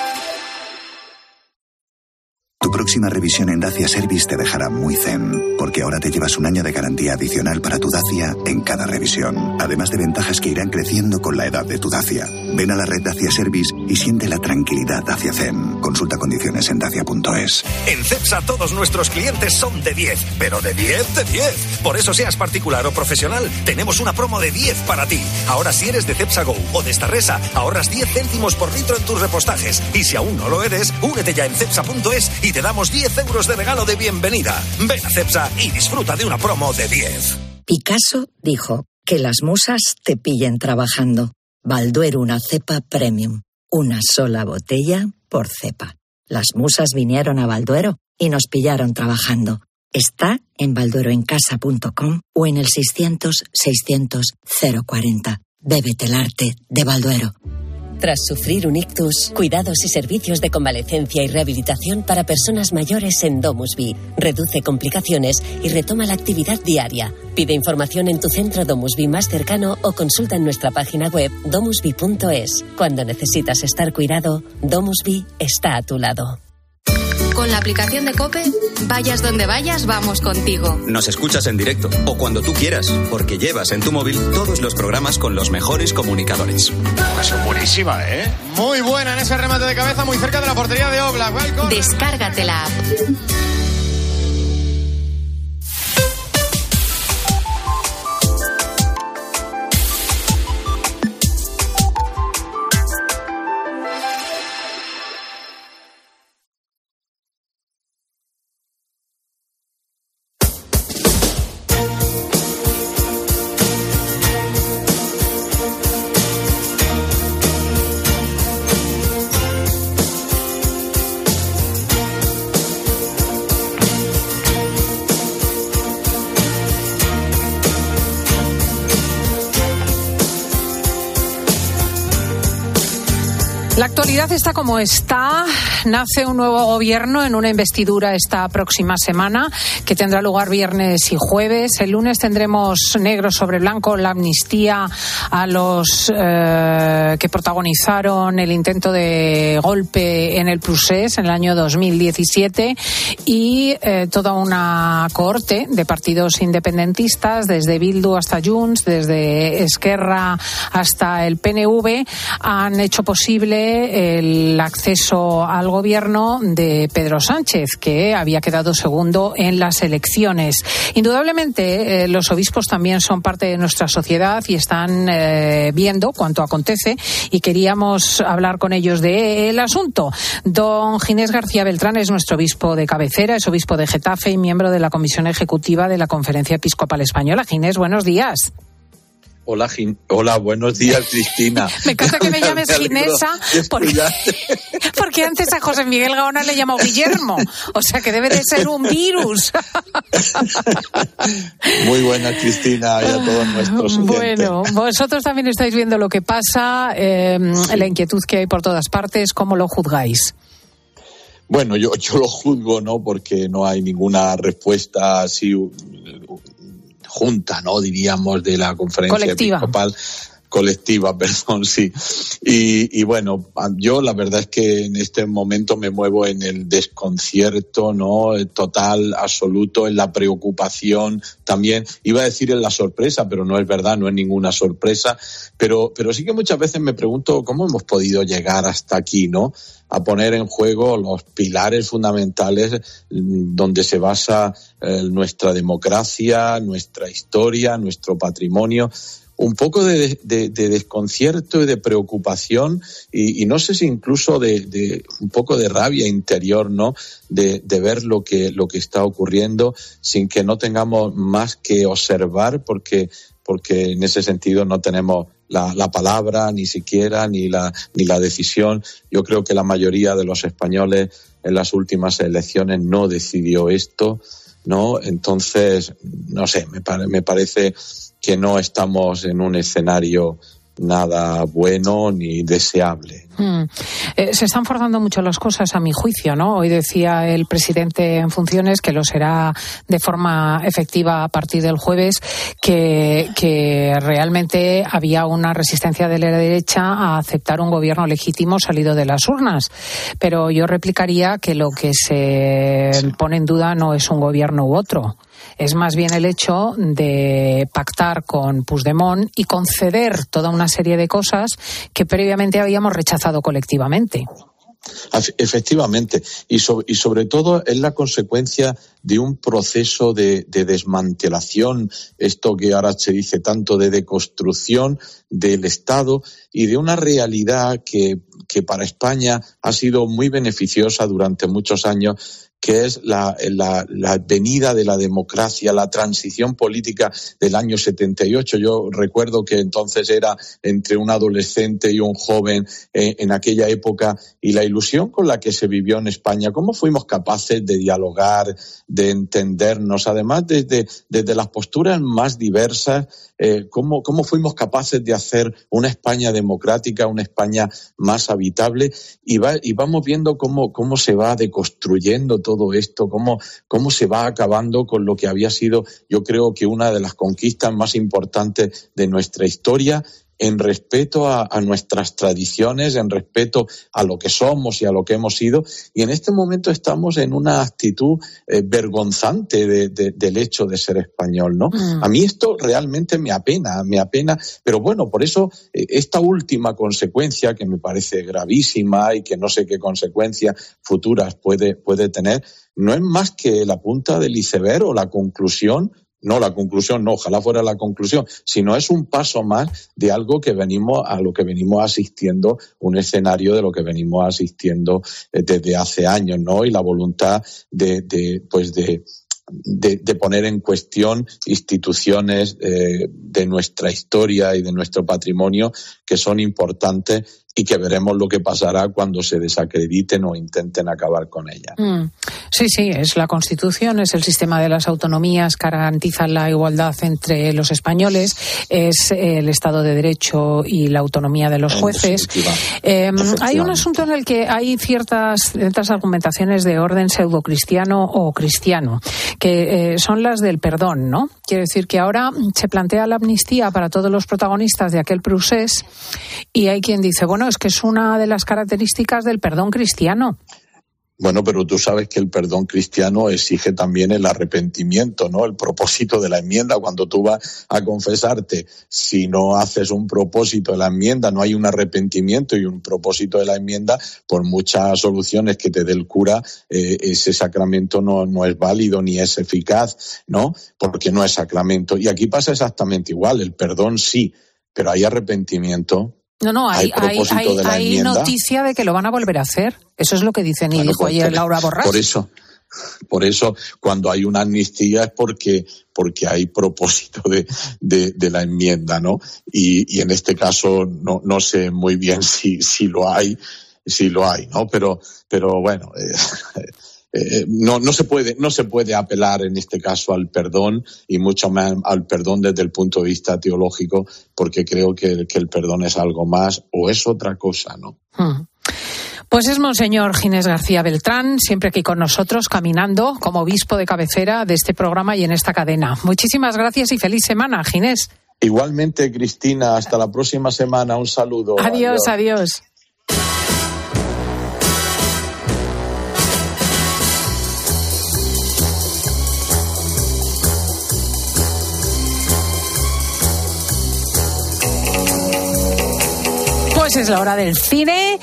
Tu próxima revisión en Dacia Service te dejará muy zen, porque ahora te llevas un año de garantía adicional para tu Dacia en cada revisión, además de ventajas que irán creciendo con la edad de tu Dacia. Ven a la red Dacia Service y siente la tranquilidad Dacia Zen. Consulta condiciones en dacia punto es. En Cepsa todos nuestros clientes son de diez, pero de diez, de diez. Por eso, seas particular o profesional, tenemos una promo de diez para ti. Ahora, si eres de Cepsa Go o de Starresa, ahorras diez céntimos por litro en tus repostajes. Y si aún no lo eres, únete ya en cepsa punto es y te damos diez euros de regalo de bienvenida. Ven a Cepsa y disfruta de una promo de diez. Picasso dijo que las musas te pillen trabajando. Balduero, una cepa premium. Una sola botella por cepa. Las musas vinieron a Balduero y nos pillaron trabajando. Está en balduero en casa punto com o en el seiscientos, seiscientos, cero cuarenta. Bébete el arte de Balduero. Tras sufrir un ictus, cuidados y servicios de convalecencia y rehabilitación para personas mayores en DomusVi. Reduce complicaciones y retoma la actividad diaria. Pide información en tu centro DomusVi más cercano o consulta en nuestra página web domusvi punto es. Cuando necesitas estar cuidado, DomusVi está a tu lado. Con la aplicación de COPE, vayas donde vayas, vamos contigo. Nos escuchas en directo o cuando tú quieras, porque llevas en tu móvil todos los programas con los mejores comunicadores. Eso es buenísima, ¿eh? Muy buena en ese remate de cabeza, muy cerca de la portería de Oblak. Welcome. Descárgate la app. La actualidad está como está. Nace un nuevo gobierno en una investidura esta próxima semana que tendrá lugar viernes y jueves. El lunes tendremos negro sobre blanco la amnistía a los eh, que protagonizaron el intento de golpe en el Prusés en el año dos mil diecisiete y eh, toda una cohorte de partidos independentistas, desde Bildu hasta Junts, desde Esquerra hasta el P N V, han hecho posible el acceso al gobierno de Pedro Sánchez, que había quedado segundo en las elecciones. Indudablemente, eh, los obispos también son parte de nuestra sociedad y están eh, viendo cuánto acontece, y queríamos hablar con ellos del asunto. Don Ginés García Beltrán es nuestro obispo de cabecera, es obispo de Getafe y miembro de la Comisión Ejecutiva de la Conferencia Episcopal Española. Ginés, buenos días. Hola, Gin... Hola, buenos días, Cristina. Me encanta que me llames me Ginesa, porque, porque antes a José Miguel Gaona le llamó Guillermo. O sea que debe de ser un virus. Muy buena, Cristina, y a todos nuestros oyentes. Bueno, vosotros también estáis viendo lo que pasa, eh, sí. La inquietud que hay por todas partes. ¿Cómo lo juzgáis? Bueno, yo, yo lo juzgo, ¿no? Porque no hay ninguna respuesta así junta, ¿no? Diríamos, de la conferencia colectiva. episcopal colectiva, perdón, sí. Y, y bueno, yo la verdad es que en este momento me muevo en el desconcierto, ¿no? Total, absoluto, en la preocupación también. Iba a decir en la sorpresa, pero no es verdad, no es ninguna sorpresa. Pero, pero sí que muchas veces me pregunto cómo hemos podido llegar hasta aquí, ¿no? A poner en juego los pilares fundamentales donde se basa eh, nuestra democracia, nuestra historia, nuestro patrimonio. Un poco de, de, de desconcierto y de preocupación y, y no sé si incluso de, de un poco de rabia interior, ¿no? De, de ver lo que, lo que está ocurriendo sin que no tengamos más que observar, porque, porque en ese sentido no tenemos La, la palabra, ni siquiera, ni la, ni la decisión. Yo creo que la mayoría de los españoles en las últimas elecciones no decidió esto, ¿no? Entonces, no sé, me, pare, me parece que no estamos en un escenario nada bueno ni deseable. Hmm. Eh, se están forzando mucho las cosas, a mi juicio, ¿no? Hoy decía el presidente en funciones, que lo será de forma efectiva a partir del jueves, que, que realmente había una resistencia de la derecha a aceptar un gobierno legítimo salido de las urnas. Pero yo replicaría que lo que se pone en duda no es un gobierno u otro. Es más bien el hecho de pactar con Puigdemont y conceder toda una serie de cosas que previamente habíamos rechazado colectivamente. Efectivamente, y sobre, y sobre todo es la consecuencia de un proceso de, de desmantelación, esto que ahora se dice tanto, de deconstrucción del Estado y de una realidad que, que para España ha sido muy beneficiosa durante muchos años, que es la, la, la venida de la democracia, la transición política del año setenta y ocho. Yo recuerdo que entonces era entre un adolescente y un joven eh, en aquella época, y la ilusión con la que se vivió en España, cómo fuimos capaces de dialogar, de entendernos, además desde, desde las posturas más diversas, eh, cómo, cómo fuimos capaces de hacer una España democrática, una España más habitable, y, va, y vamos viendo cómo, cómo se va deconstruyendo todo todo esto, cómo, cómo se va acabando con lo que había sido, yo creo que una de las conquistas más importantes de nuestra historia, en respeto a, a nuestras tradiciones, en respeto a lo que somos y a lo que hemos sido, y en este momento estamos en una actitud eh, vergonzante de, de, del hecho de ser español, ¿no? Mm. A mí esto realmente me apena, me apena, pero bueno, por eso eh, esta última consecuencia, que me parece gravísima y que no sé qué consecuencias futuras puede, puede tener, no es más que la punta del iceberg o la conclusión. No, la conclusión no, ojalá fuera la conclusión, sino es un paso más de algo que venimos, a lo que venimos asistiendo, un escenario de lo que venimos asistiendo desde hace años, ¿no? Y la voluntad de, de pues de, de, de poner en cuestión instituciones eh, de nuestra historia y de nuestro patrimonio que son importantes y que veremos lo que pasará cuando se desacrediten o intenten acabar con ella. Mm. Sí, sí, es la Constitución, es el sistema de las autonomías que garantiza la igualdad entre los españoles, es el Estado de Derecho y la autonomía de los jueces. Eh, hay un asunto en el que hay ciertas, ciertas argumentaciones de orden pseudocristiano o cristiano, que eh, son las del perdón, ¿no? Quiere decir que ahora se plantea la amnistía para todos los protagonistas de aquel procés, y hay quien dice, bueno, es que es una de las características del perdón cristiano. Bueno, pero tú sabes que el perdón cristiano exige también el arrepentimiento, ¿no? El propósito de la enmienda. Cuando tú vas a confesarte, si no haces un propósito de la enmienda, no hay un arrepentimiento y un propósito de la enmienda, por muchas soluciones que te dé el cura, eh, ese sacramento no, no es válido ni es eficaz, ¿no? Porque no es sacramento. Y aquí pasa exactamente igual. El perdón sí, pero hay arrepentimiento. No, no, hay, hay, hay, hay noticia de que lo van a volver a hacer. Eso es lo que dicen y bueno, dijo ayer Laura Borràs. Por eso, por eso, cuando hay una amnistía es porque, porque hay propósito de, de, de la enmienda, ¿no? Y, y en este caso no, no sé muy bien si, si lo hay, si lo hay, ¿no? Pero, pero bueno. Eh, Eh, no, no se puede, no se puede apelar en este caso al perdón, y mucho más al perdón desde el punto de vista teológico, porque creo que, que el perdón es algo más o es otra cosa, ¿no? Hmm. Pues es Monseñor Ginés García Beltrán, siempre aquí con nosotros, caminando como obispo de cabecera de este programa y en esta cadena. Muchísimas gracias y feliz semana, Ginés. Igualmente, Cristina, hasta la próxima semana. Un saludo. Adiós, adiós. adiós. Pues es la hora del cine,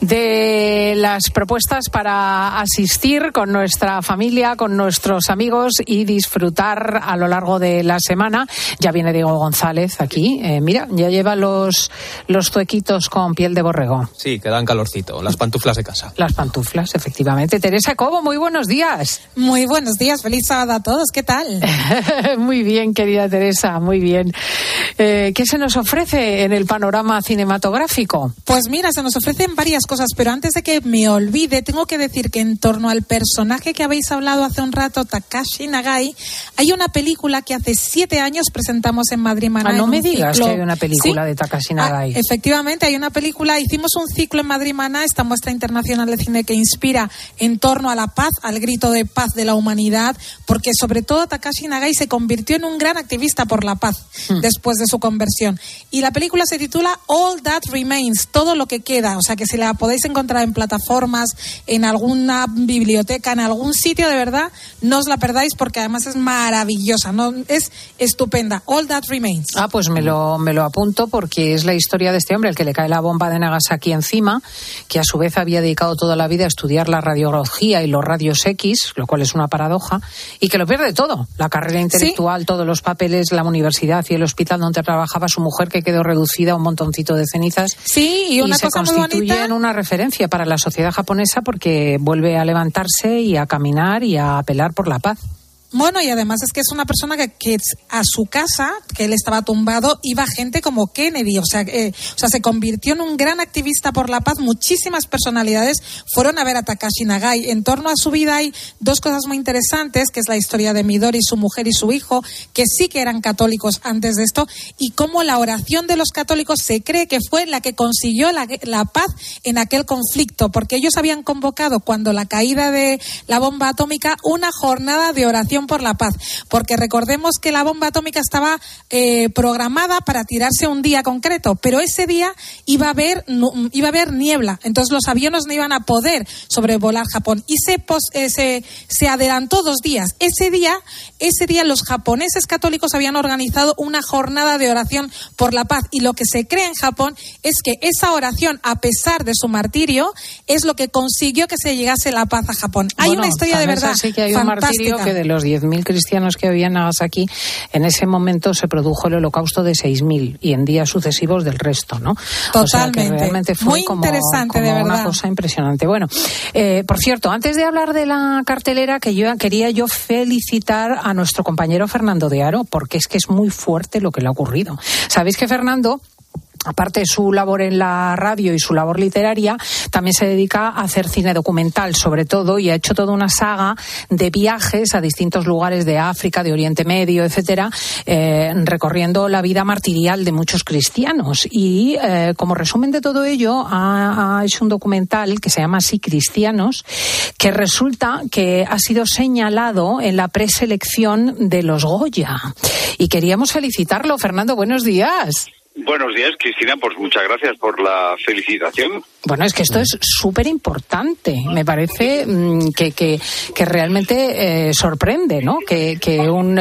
de las propuestas para asistir con nuestra familia, con nuestros amigos y disfrutar a lo largo de la semana. Ya viene Diego González aquí. Eh, mira, ya lleva los, los zuequitos con piel de borrego. Sí, que dan calorcito. Las pantuflas de casa. Las pantuflas, efectivamente. Teresa Cobo, muy buenos días. Muy buenos días. Feliz sábado a todos. ¿Qué tal? Muy bien, querida Teresa, muy bien. Eh, ¿Qué se nos ofrece en el panorama cinematográfico? Pues mira, se nos ofrecen varias cosas, pero antes de que me olvide, tengo que decir que en torno al personaje que habéis hablado hace un rato, Takashi Nagai, hay una película que hace siete años presentamos en Madrid Maná. Ah, no en me digas ciclo. que hay una película, ¿sí?, de Takashi Nagai. Ah, efectivamente, hay una película. Hicimos un ciclo en Madrid Maná, esta muestra internacional de cine que inspira en torno a la paz, al grito de paz de la humanidad, porque sobre todo Takashi Nagai se convirtió en un gran activista por la paz hmm. después de su conversión. Y la película se titula All That Remains, todo lo que queda, o sea que si la podéis encontrar en plataformas, en alguna biblioteca, en algún sitio, de verdad, no os la perdáis porque además es maravillosa, no es estupenda. All That Remains. Ah, pues me lo, me lo apunto porque es la historia de este hombre, el que le cae la bomba de Nagasaki encima, que a su vez había dedicado toda la vida a estudiar la radiología y los radios X, lo cual es una paradoja, y que lo pierde todo, la carrera intelectual, ¿sí?, todos los papeles, la universidad y el hospital donde trabajaba su mujer, que quedó reducida a un montoncito de cenizas. Sí, y una y cosa se muy constituye bonita en una referencia para la sociedad japonesa porque vuelve a levantarse y a caminar y a apelar por la paz. Bueno, y además es que es una persona que, que a su casa, que él estaba tumbado, iba gente como Kennedy, o sea, eh, o sea, se convirtió en un gran activista por la paz. Muchísimas personalidades fueron a ver a Takashi Nagai. En torno a su vida hay dos cosas muy interesantes, que es la historia de Midori, su mujer y su hijo, que sí que eran católicos antes de esto, y cómo la oración de los católicos se cree que fue la que consiguió la, la paz en aquel conflicto, porque ellos habían convocado, cuando la caída de la bomba atómica, una jornada de oración por la paz, porque recordemos que la bomba atómica estaba eh, programada para tirarse un día concreto, pero ese día iba a haber no, iba a haber niebla, entonces los aviones no iban a poder sobrevolar Japón y se, pos, eh, se se adelantó dos días. Ese día, ese día los japoneses católicos habían organizado una jornada de oración por la paz, y lo que se cree en Japón es que esa oración, a pesar de su martirio, es lo que consiguió que se llegase la paz a Japón. Hay bueno, una historia de verdad sí que hay fantástica. Un martirio que de los diez mil cristianos que había en Nagasaki, en ese momento se produjo el holocausto de seis mil y en días sucesivos del resto, ¿no? Totalmente. O sea, que realmente fue muy como, interesante, como de una verdad. cosa impresionante. Bueno, eh, por cierto, antes de hablar de la cartelera, que yo quería yo felicitar a nuestro compañero Fernando de Aro, porque es que es muy fuerte lo que le ha ocurrido. Sabéis que Fernando, aparte de su labor en la radio y su labor literaria, también se dedica a hacer cine documental, sobre todo, y ha hecho toda una saga de viajes a distintos lugares de África, de Oriente Medio, etcétera, eh, recorriendo la vida martirial de muchos cristianos. Y eh, como resumen de todo ello, ha, ha hecho un documental que se llama así, Cristianos, que resulta que ha sido señalado en la preselección de los Goya. Y queríamos felicitarlo. Fernando, buenos días. Buenos días, Cristina, pues muchas gracias por la felicitación. Bueno, es que esto es súper importante. Me parece mmm, que, que, que realmente eh, sorprende, ¿no? Que, que un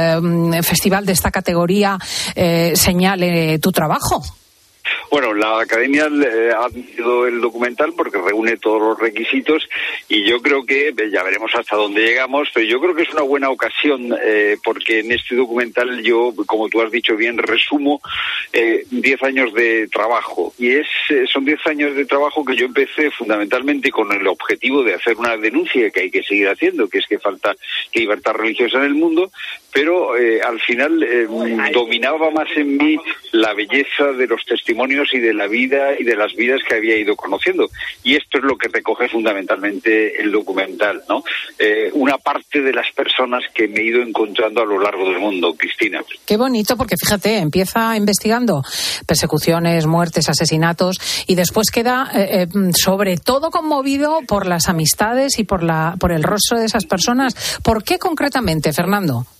eh, festival de esta categoría eh, señale tu trabajo. Bueno, la Academia eh, ha admitido el documental porque reúne todos los requisitos y yo creo que, ya veremos hasta dónde llegamos, pero yo creo que es una buena ocasión eh, porque en este documental yo, como tú has dicho bien, resumo eh, diez años de trabajo y es eh, son diez años de trabajo que yo empecé fundamentalmente con el objetivo de hacer una denuncia que hay que seguir haciendo, que es que falta libertad religiosa en el mundo, pero eh, al final eh, dominaba más en mí la belleza de los testimonios y de la vida y de las vidas que había ido conociendo. Y esto es lo que recoge fundamentalmente el documental, ¿no? Eh, una parte de las personas que me he ido encontrando a lo largo del mundo, Cristina. Qué bonito, porque fíjate, empieza investigando persecuciones, muertes, asesinatos, y después queda eh, eh, sobre todo conmovido por las amistades y por la por el rostro de esas personas. ¿Por qué concretamente, Fernando?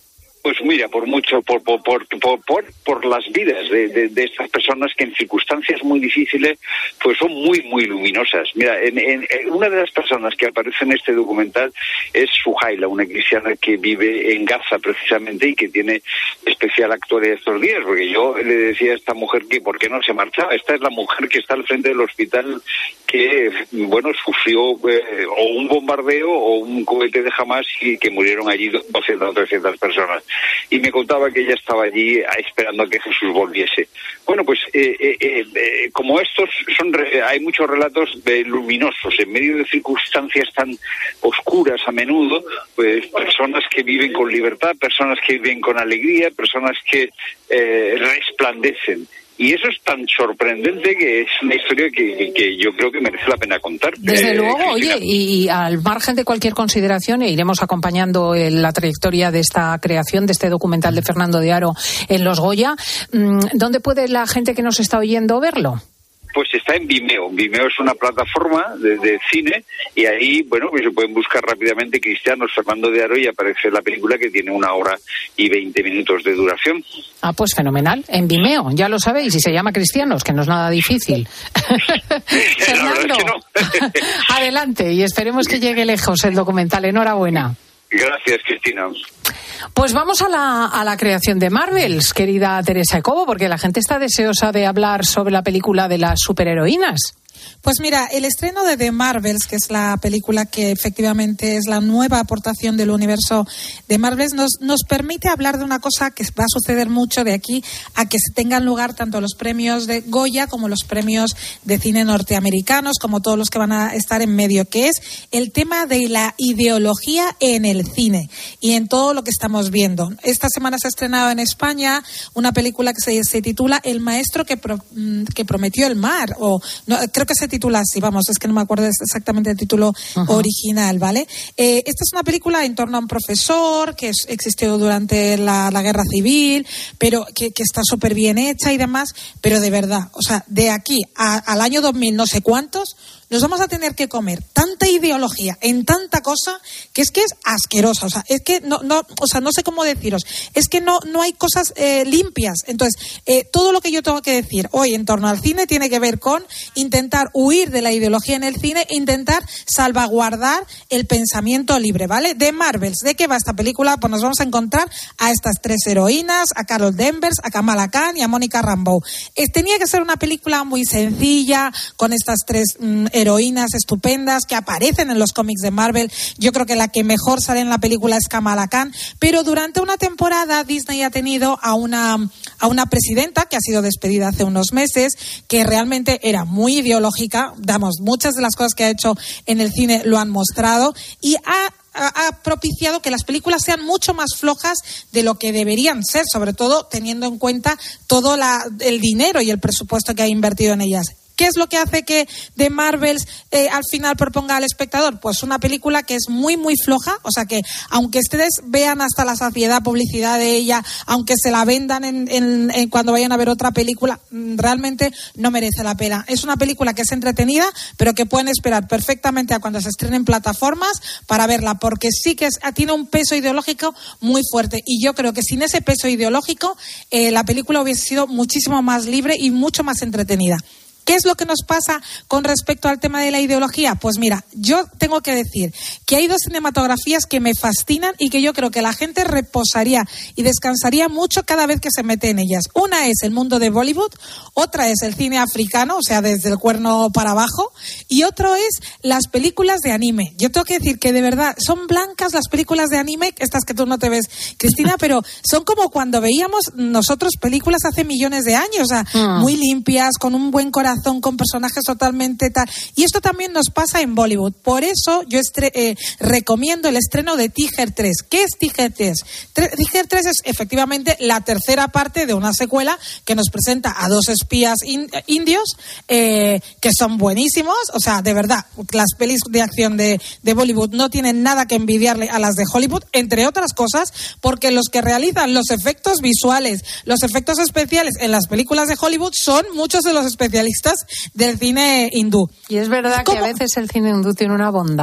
Pues mira, por mucho, por por por por, por, por las vidas de, de, de estas personas que en circunstancias muy difíciles pues son muy, muy luminosas. Mira, en, en, en una de las personas que aparece en este documental es Suhaila, una cristiana que vive en Gaza precisamente y que tiene especial actualidad estos días, porque yo le decía a esta mujer que por qué no se marchaba. Esta es la mujer que está al frente del hospital que, bueno, sufrió eh, o un bombardeo o un cohete de Hamas y que murieron allí doscientas o trescientas personas. Y me contaba que ella estaba allí esperando a que Jesús volviese. Bueno, pues eh, eh, eh, como estos, son hay muchos relatos eh, luminosos, en medio de circunstancias tan oscuras a menudo, pues personas que viven con libertad, personas que viven con alegría, personas que eh, resplandecen. Y eso es tan sorprendente que es una historia que, que yo creo que merece la pena contar. Desde eh, luego, Cristina. oye, y al margen de cualquier consideración, e iremos acompañando el, la trayectoria de esta creación, de este documental de Fernando de Aro en Los Goya, ¿dónde puede la gente que nos está oyendo verlo? Pues está en Vimeo. Vimeo es una plataforma de, de cine y ahí, bueno, pues se pueden buscar rápidamente Cristianos Fernando de Aro y aparece la película que tiene una hora y veinte minutos de duración. Ah, pues fenomenal. En Vimeo, ya lo sabéis, y se llama Cristianos, que no es nada difícil. Fernando, es que no. Adelante y esperemos que llegue lejos el documental. Enhorabuena. Gracias, Cristina. Pues vamos a la, a la creación de Marvels, querida Teresa Cobo, porque la gente está deseosa de hablar sobre la película de las superheroínas. Pues mira, el estreno de The Marvels, que es la película que efectivamente es la nueva aportación del universo de Marvels, nos, nos permite hablar de una cosa que va a suceder mucho de aquí a que se tengan lugar tanto los premios de Goya como los premios de cine norteamericanos, como todos los que van a estar en medio, que es el tema de la ideología en el cine y en todo lo que estamos viendo. Esta semana se ha estrenado en España una película que se, se titula El maestro que, pro, que prometió el mar, o no, creo que se titula así, vamos, es que no me acuerdo exactamente el título uh-huh. original, ¿vale? Eh, esta es una película en torno a un profesor que es, existió durante la, la Guerra Civil, pero que, que está súper bien hecha y demás, pero de verdad, o sea, de aquí a, al año dos mil no sé cuántos, nos vamos a tener que comer tanta ideología en tanta cosa que es que es asquerosa, o sea, es que no, no, o sea, no sé cómo deciros, es que no, no hay cosas eh, limpias. Entonces, eh, todo lo que yo tengo que decir hoy en torno al cine tiene que ver con intentar huir de la ideología en el cine e intentar salvaguardar el pensamiento libre, ¿vale? De Marvels, ¿de qué va esta película? Pues nos vamos a encontrar a estas tres heroínas, a Carol Danvers, a Kamala Khan y a Mónica Rambeau. Eh, tenía que ser una película muy sencilla, con estas tres mm, heroínas estupendas que aparecen en los cómics de Marvel. Yo creo que la que mejor sale en la película es Kamala Khan, pero durante una temporada Disney ha tenido a una, a una presidenta que ha sido despedida hace unos meses, que realmente era muy ideológica, damos, muchas de las cosas que ha hecho en el cine lo han mostrado, y ha ha propiciado que las películas sean mucho más flojas de lo que deberían ser, sobre todo teniendo en cuenta todo la, el dinero y el presupuesto que ha invertido en ellas. ¿Qué es lo que hace que The Marvels eh, al final proponga al espectador? Pues una película que es muy, muy floja, o sea que aunque ustedes vean hasta la saciedad publicidad de ella, aunque se la vendan en, en, en cuando vayan a ver otra película, realmente no merece la pena. Es una película que es entretenida, pero que pueden esperar perfectamente a cuando se estrenen en plataformas para verla, porque sí que es, tiene un peso ideológico muy fuerte, y yo creo que sin ese peso ideológico eh, la película hubiese sido muchísimo más libre y mucho más entretenida. ¿Qué es lo que nos pasa con respecto al tema de la ideología? Pues mira, yo tengo que decir que hay dos cinematografías que me fascinan y que yo creo que la gente reposaría y descansaría mucho cada vez que se mete en ellas. Una es el mundo de Bollywood, otra es el cine africano, o sea, desde el cuerno para abajo, y otro es las películas de anime. Yo tengo que decir que de verdad son blancas las películas de anime, estas que tú no te ves, Cristina, pero son como cuando veíamos nosotros películas hace millones de años, o sea, mm. muy limpias, con un buen corazón, con personajes totalmente tal. Y esto también nos pasa en Bollywood. Por eso yo estre- eh, recomiendo el estreno de Tiger tres. ¿Qué es Tiger tres? Tre- Tiger tres es efectivamente la tercera parte de una secuela que nos presenta a dos espías in- indios eh, que son buenísimos. O sea, de verdad, las pelis de acción de, de Bollywood no tienen nada que envidiarle a las de Hollywood, entre otras cosas, porque los que realizan los efectos visuales, los efectos especiales en las películas de Hollywood son muchos de los especialistas del cine hindú. Y es verdad ¿Cómo? que a veces el cine hindú tiene una bondad.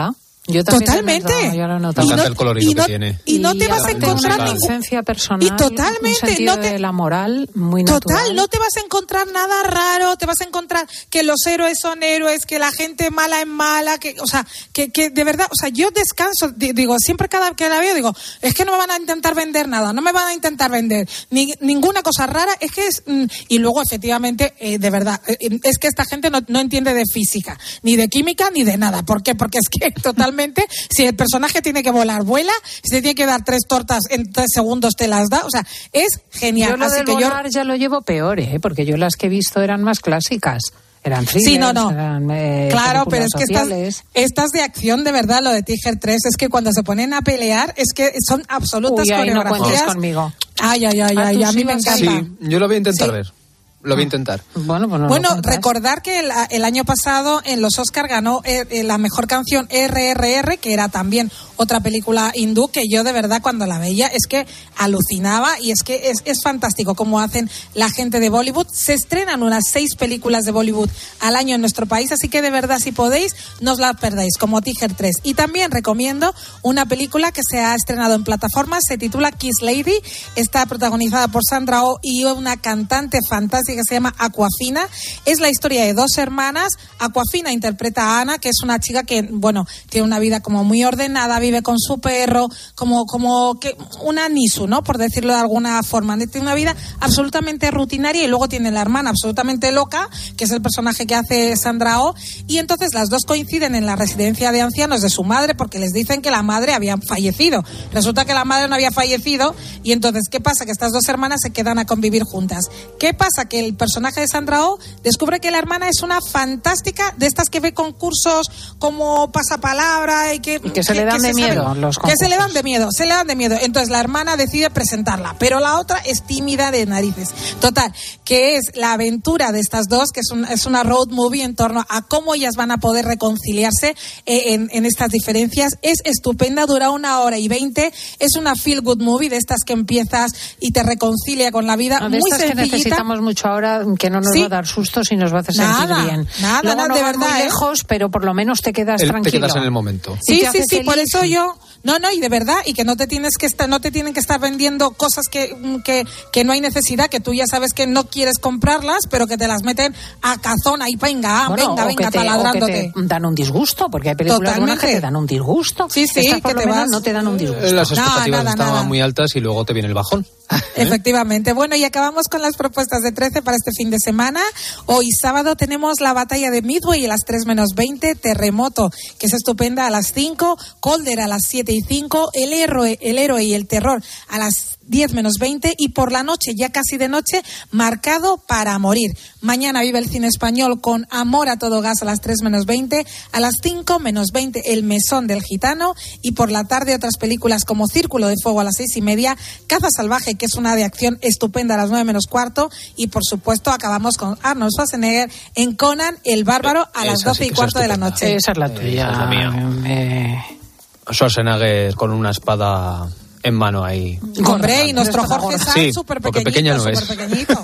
Yo también Totalmente. He notado, yo lo he notado. Me encanta el colorido y no, que tiene. Y no te Y vas a aparte encontrar una ningún... licencia personal, Y totalmente, un sentido no te- de la moral muy natural. Total, no te vas a encontrar nada raro, te vas a encontrar que los héroes son héroes, que la gente mala es mala, que, o sea, que, que de verdad, o sea, yo descanso, di- digo, siempre cada que la veo digo, es que no me van a intentar vender nada, no me van a intentar vender ni, ninguna cosa rara, es que es, mm, y luego efectivamente, eh, de verdad, eh, es que esta gente no, no entiende de física, ni de química, ni de nada. ¿Por qué? Porque es que totalmente, si el personaje tiene que volar, vuela, si te tiene que dar tres tortas en tres segundos te las da, o sea, es genial. Yo lo Así del que yo volar ya lo llevo peor, ¿eh? Porque yo las que he visto eran más clásicas. Eran thrillers, Sí, no, no. eran, eh, Claro, pero películas es que estas, sociales. estas de acción, de verdad, lo de Tiger tres, es que cuando se ponen a pelear, es que son absolutas Uy, ahí no coreografías. cuentes conmigo. Ay, ay, ay, Ah, ay, ¿tú a mí sí me vas a encanta. Sí, yo lo voy a intentar Sí. ver. Lo voy a intentar. Bueno, pues no Bueno, lo cuentas. recordar que el, el año pasado en los Oscar ganó eh, eh, la mejor canción R R R, que era también otra película hindú, que yo de verdad cuando la veía es que alucinaba, y es que es, es fantástico cómo hacen la gente de Bollywood. Se estrenan unas seis películas de Bollywood al año en nuestro país, así que de verdad, si podéis, no os la perdáis, como Tiger tres. Y también recomiendo una película que se ha estrenado en plataformas, se titula Kiss Lady, está protagonizada por Sandra Oh y una cantante fantástica que se llama Aquafina. Es la historia de dos hermanas. Aquafina interpreta a Ana, que es una chica que, bueno, tiene una vida como muy ordenada, vive con su perro, como, como que una Nisu, ¿no? Por decirlo de alguna forma. Tiene una vida absolutamente rutinaria, y luego tiene la hermana absolutamente loca, que es el personaje que hace Sandra Oh, y entonces las dos coinciden en la residencia de ancianos de su madre, porque les dicen que la madre había fallecido. Resulta que la madre no había fallecido, y entonces, ¿qué pasa? Que estas dos hermanas se quedan a convivir juntas. ¿Qué pasa? Que el personaje de Sandra Oh descubre que la hermana es una fantástica de estas que ve concursos como pasapalabra y que, Y que se le dan de sabe- miedo los que se le dan concursos. de miedo, se le dan de miedo. Entonces la hermana decide presentarla, pero la otra es tímida de narices. Total, que es la aventura de estas dos, que es, un, es una road movie en torno a cómo ellas van a poder reconciliarse eh, en, en estas diferencias. Es estupenda, dura una hora y veinte, es una feel good movie de estas que empiezas y te reconcilia con la vida, No, de muy estas que sencillita. necesitamos mucho ahora, que no nos Sí. va a dar sustos y nos va a hacer sentir Nada, bien. nada, Luego nada, no de vas verdad, muy ¿eh? lejos, pero por lo menos te quedas El- tranquilo. te quedas en el momento. Y Sí, te sí, hace sí, por feliz. eso yo, no, no, y de verdad, y que no te tienes que estar, no te tienen que estar vendiendo cosas que, que, que no hay necesidad, que tú ya sabes que no quieres comprarlas, pero que te las meten a cazón, ahí venga, Bueno, venga, o venga, que te, o que taladrándote. te dan un disgusto, porque hay películas buenas que Totalmente. te dan un disgusto. Sí, sí, Estas por que lo te menos vas- no te dan un disgusto. Eh, Las expectativas nada, estaban nada. muy altas y luego te viene el bajón. Efectivamente. Bueno, y acabamos con las propuestas de trece para este fin de semana. Hoy sábado tenemos la batalla de Midway a las tres menos veinte, Terremoto, que es estupenda, a las cinco, Colder a las siete y cinco, El héroe, el héroe y el terror a las diez menos veinte, y por la noche, ya casi de noche, Marcado para morir. Mañana vive el cine español con Amor a todo gas a las tres menos veinte, a las cinco menos veinte El mesón del gitano, y por la tarde otras películas como Círculo de fuego a las seis y media, Caza salvaje, que es una de acción estupenda, a las nueve menos cuarto, y por supuesto acabamos con Arnold Schwarzenegger en Conan el bárbaro a las Esa doce sí y que es cuarto de la estupenda. noche. Esa es la tuya. Esa es la mía. Eh, Schwarzenegger con una espada en mano ahí. Hombre, y nuestro Jorge Sanz, Sí, súper porque pequeñito, pequeña no es. súper pequeñito.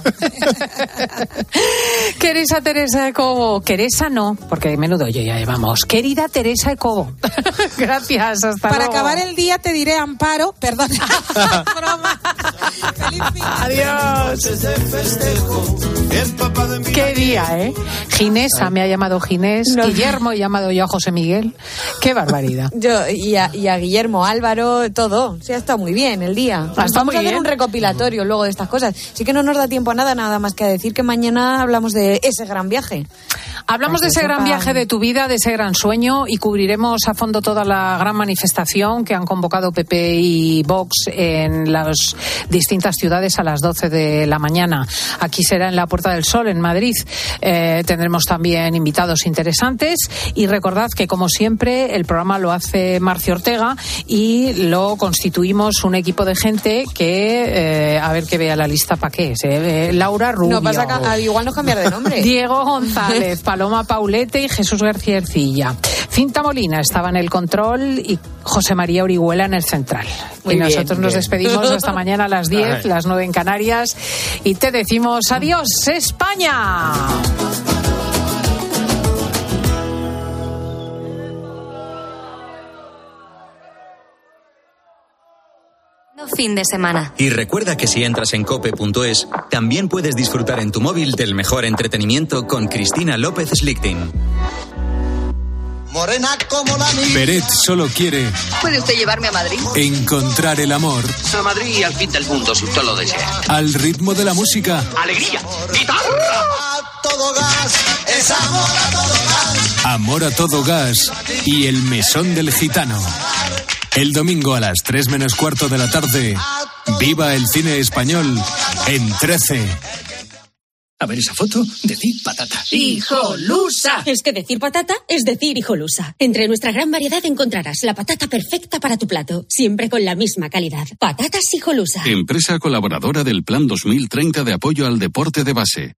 Querida Teresa Ecobo, Queresa no, porque menudo yo ya llevamos. Querida Teresa Ecobo. Gracias, hasta Para luego. acabar el día te diré Amparo, perdón. Broma. Feliz fin. Adiós. Qué día, ¿eh? Ginesa me ha llamado Ginés, No. Guillermo he llamado yo a José Miguel. Qué barbaridad. Yo y a, y a Guillermo Álvaro, todo. Sí, ha estado muy bien el día. Ha estado Vamos muy a hacer bien. un recopilatorio luego de estas cosas. Sí que no nos da tiempo a nada, nada más que a decir que mañana hablamos de ese gran viaje. Hablamos de Para que ese gran sepan. viaje de tu vida, de ese gran sueño, y cubriremos a fondo toda la gran manifestación que han convocado P P y Vox en las distintas ciudades a las doce de la mañana. Aquí será en la Puerta del Sol, en Madrid. Eh, tendremos también invitados interesantes, y recordad que, como siempre, el programa lo hace Marcio Ortega y lo constituimos un equipo de gente que, eh, a ver que vea la lista para qué es. Eh, Laura Rubio. No pasa a ca- a- igual nos cambiar de nombre. Diego González, Paloma Paulete y Jesús García Ercilla. Cinta Molina estaba en el control y José María Orihuela en el central. Muy y bien, nosotros nos bien. despedimos hasta mañana a las diez, Ay. las nueve en Canarias, y te decimos adiós, España. fin de semana. Y recuerda que si entras en cope punto es, también puedes disfrutar en tu móvil del mejor entretenimiento con Cristina López Slichting. Morena como la niña. Peret solo quiere... ¿Puede usted llevarme a Madrid? Encontrar el amor. A Madrid y al fin del mundo, si usted lo desea. Al ritmo de la música. ¡Alegría! ¡Guitarra! A todo gas, es amor a todo gas. Amor a todo gas y el mesón del gitano. El domingo a las tres menos cuarto de la tarde, viva el cine español en trece. A ver esa foto, decir patata. ¡Hijolusa! Es que decir patata es decir hijolusa. Entre nuestra gran variedad encontrarás la patata perfecta para tu plato, siempre con la misma calidad. Patatas Hijolusa. Empresa colaboradora del Plan dos mil treinta de apoyo al deporte de base.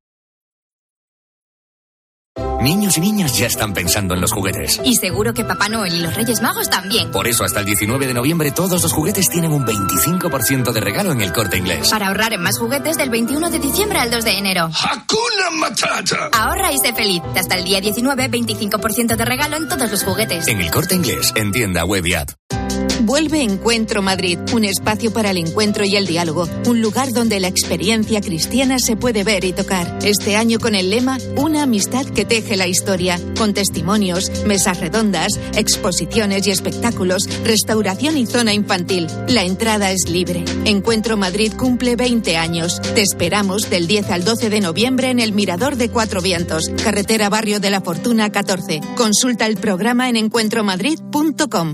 Niños y niñas ya están pensando en los juguetes. Y seguro que Papá Noel y los Reyes Magos también. Por eso hasta el diecinueve de noviembre todos los juguetes tienen un veinticinco por ciento de regalo en El Corte Inglés. Para ahorrar en más juguetes del veintiuno de diciembre al dos de enero. ¡Hakuna Matata! Ahorra y sé feliz. Hasta el día diecinueve, veinticinco por ciento de regalo en todos los juguetes. En El Corte Inglés, en tienda, web y app. Vuelve Encuentro Madrid, un espacio para el encuentro y el diálogo, un lugar donde la experiencia cristiana se puede ver y tocar. Este año con el lema Una amistad que teje la historia, con testimonios, mesas redondas, exposiciones y espectáculos, restauración y zona infantil. La entrada es libre. Encuentro Madrid cumple veinte años. Te esperamos del diez al doce de noviembre en el Mirador de Cuatro Vientos, carretera Barrio de la Fortuna catorce. Consulta el programa en encuentro madrid punto com.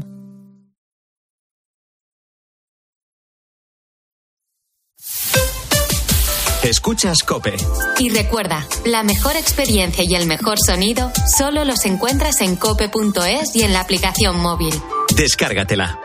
Escuchas COPE. Y recuerda, la mejor experiencia y el mejor sonido solo los encuentras en cope punto es y en la aplicación móvil. Descárgatela.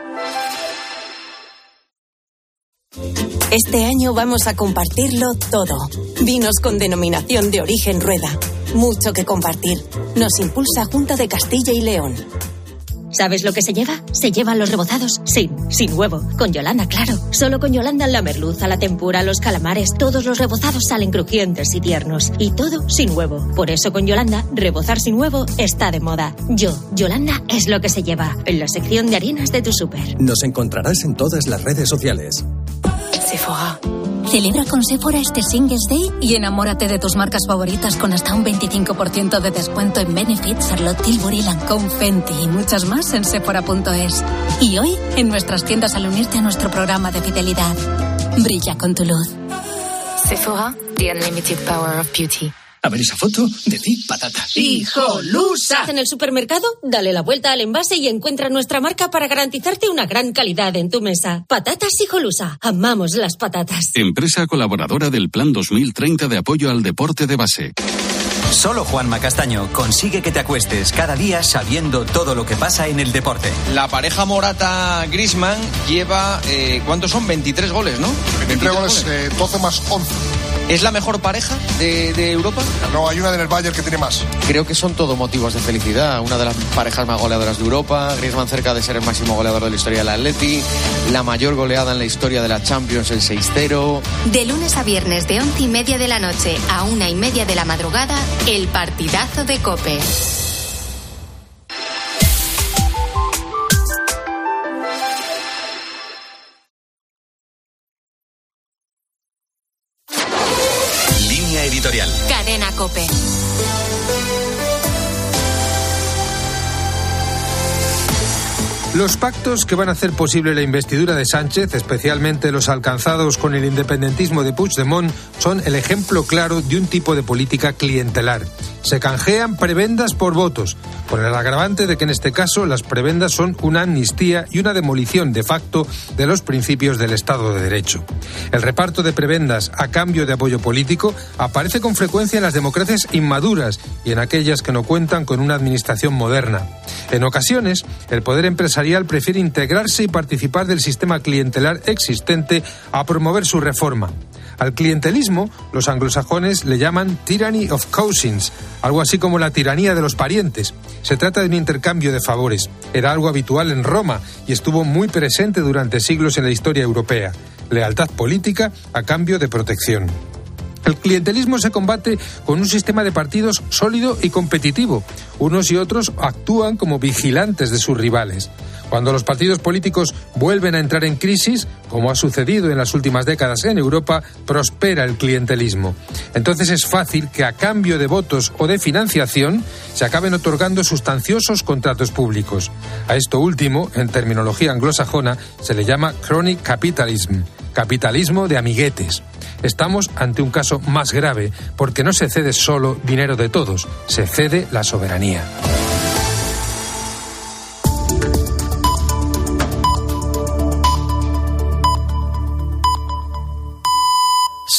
Este año vamos a compartirlo todo. Vinos con denominación de origen Rueda. Mucho que compartir. Nos impulsa Junta de Castilla y León. ¿Sabes lo que se lleva? Se llevan los rebozados sin, sin huevo. Con Yolanda, claro. Solo con Yolanda la merluza, la tempura, los calamares, todos los rebozados salen crujientes y tiernos. Y todo sin huevo. Por eso con Yolanda, rebozar sin huevo está de moda. Yo, Yolanda, es lo que se lleva. En la sección de harinas de tu súper. Nos encontrarás en todas las redes sociales. Sephora. Celebra con Sephora este Singles Day y enamórate de tus marcas favoritas con hasta un veinticinco por ciento de descuento en Benefit, Charlotte Tilbury, Lancôme, Fenty y muchas más en sephora punto es. Y hoy, en nuestras tiendas al unirte a nuestro programa de fidelidad. Brilla con tu luz. Sephora, the unlimited power of beauty. A ver esa foto, decir patata. ¡Hijolusa! En el supermercado, dale la vuelta al envase y encuentra nuestra marca para garantizarte una gran calidad en tu mesa. Patatas Hijolusa. Amamos las patatas. Empresa colaboradora del Plan dos mil treinta de apoyo al deporte de base. Solo Juanma Castaño consigue que te acuestes cada día sabiendo todo lo que pasa en el deporte. La pareja Morata-Griezmann lleva, eh, ¿cuántos son? veintitrés goles, ¿no? veintitrés goles, eh, doce más once. ¿Es la mejor pareja de, de Europa? No, hay una del Bayern que tiene más. Creo que son todo motivos de felicidad. Una de las parejas más goleadoras de Europa. Griezmann cerca de ser el máximo goleador de la historia del Atleti. La mayor goleada en la historia de la Champions, el seis cero. De lunes a viernes de once y media de la noche a una y media de la madrugada, el partidazo de COPE. Editorial. Cadena COPE. Los pactos que van a hacer posible la investidura de Sánchez, especialmente los alcanzados con el independentismo de Puigdemont, son el ejemplo claro de un tipo de política clientelar. Se canjean prebendas por votos, con el agravante de que en este caso las prebendas son una amnistía y una demolición de facto de los principios del Estado de Derecho. El reparto de prebendas a cambio de apoyo político aparece con frecuencia en las democracias inmaduras y en aquellas que no cuentan con una administración moderna. En ocasiones, el poder empresarial prefiere integrarse y participar del sistema clientelar existente a promover su reforma. Al clientelismo, los anglosajones le llaman tyranny of cousins, algo así como la tiranía de los parientes. Se trata de un intercambio de favores. Era algo habitual en Roma y estuvo muy presente durante siglos en la historia europea. Lealtad política a cambio de protección. El clientelismo se combate con un sistema de partidos sólido y competitivo. Unos y otros actúan como vigilantes de sus rivales. Cuando los partidos políticos vuelven a entrar en crisis, como ha sucedido en las últimas décadas en Europa, prospera el clientelismo. Entonces es fácil que a cambio de votos o de financiación se acaben otorgando sustanciosos contratos públicos. A esto último, en terminología anglosajona, se le llama chronic capitalism, capitalismo de amiguetes. Estamos ante un caso más grave, porque no se cede solo dinero de todos, se cede la soberanía.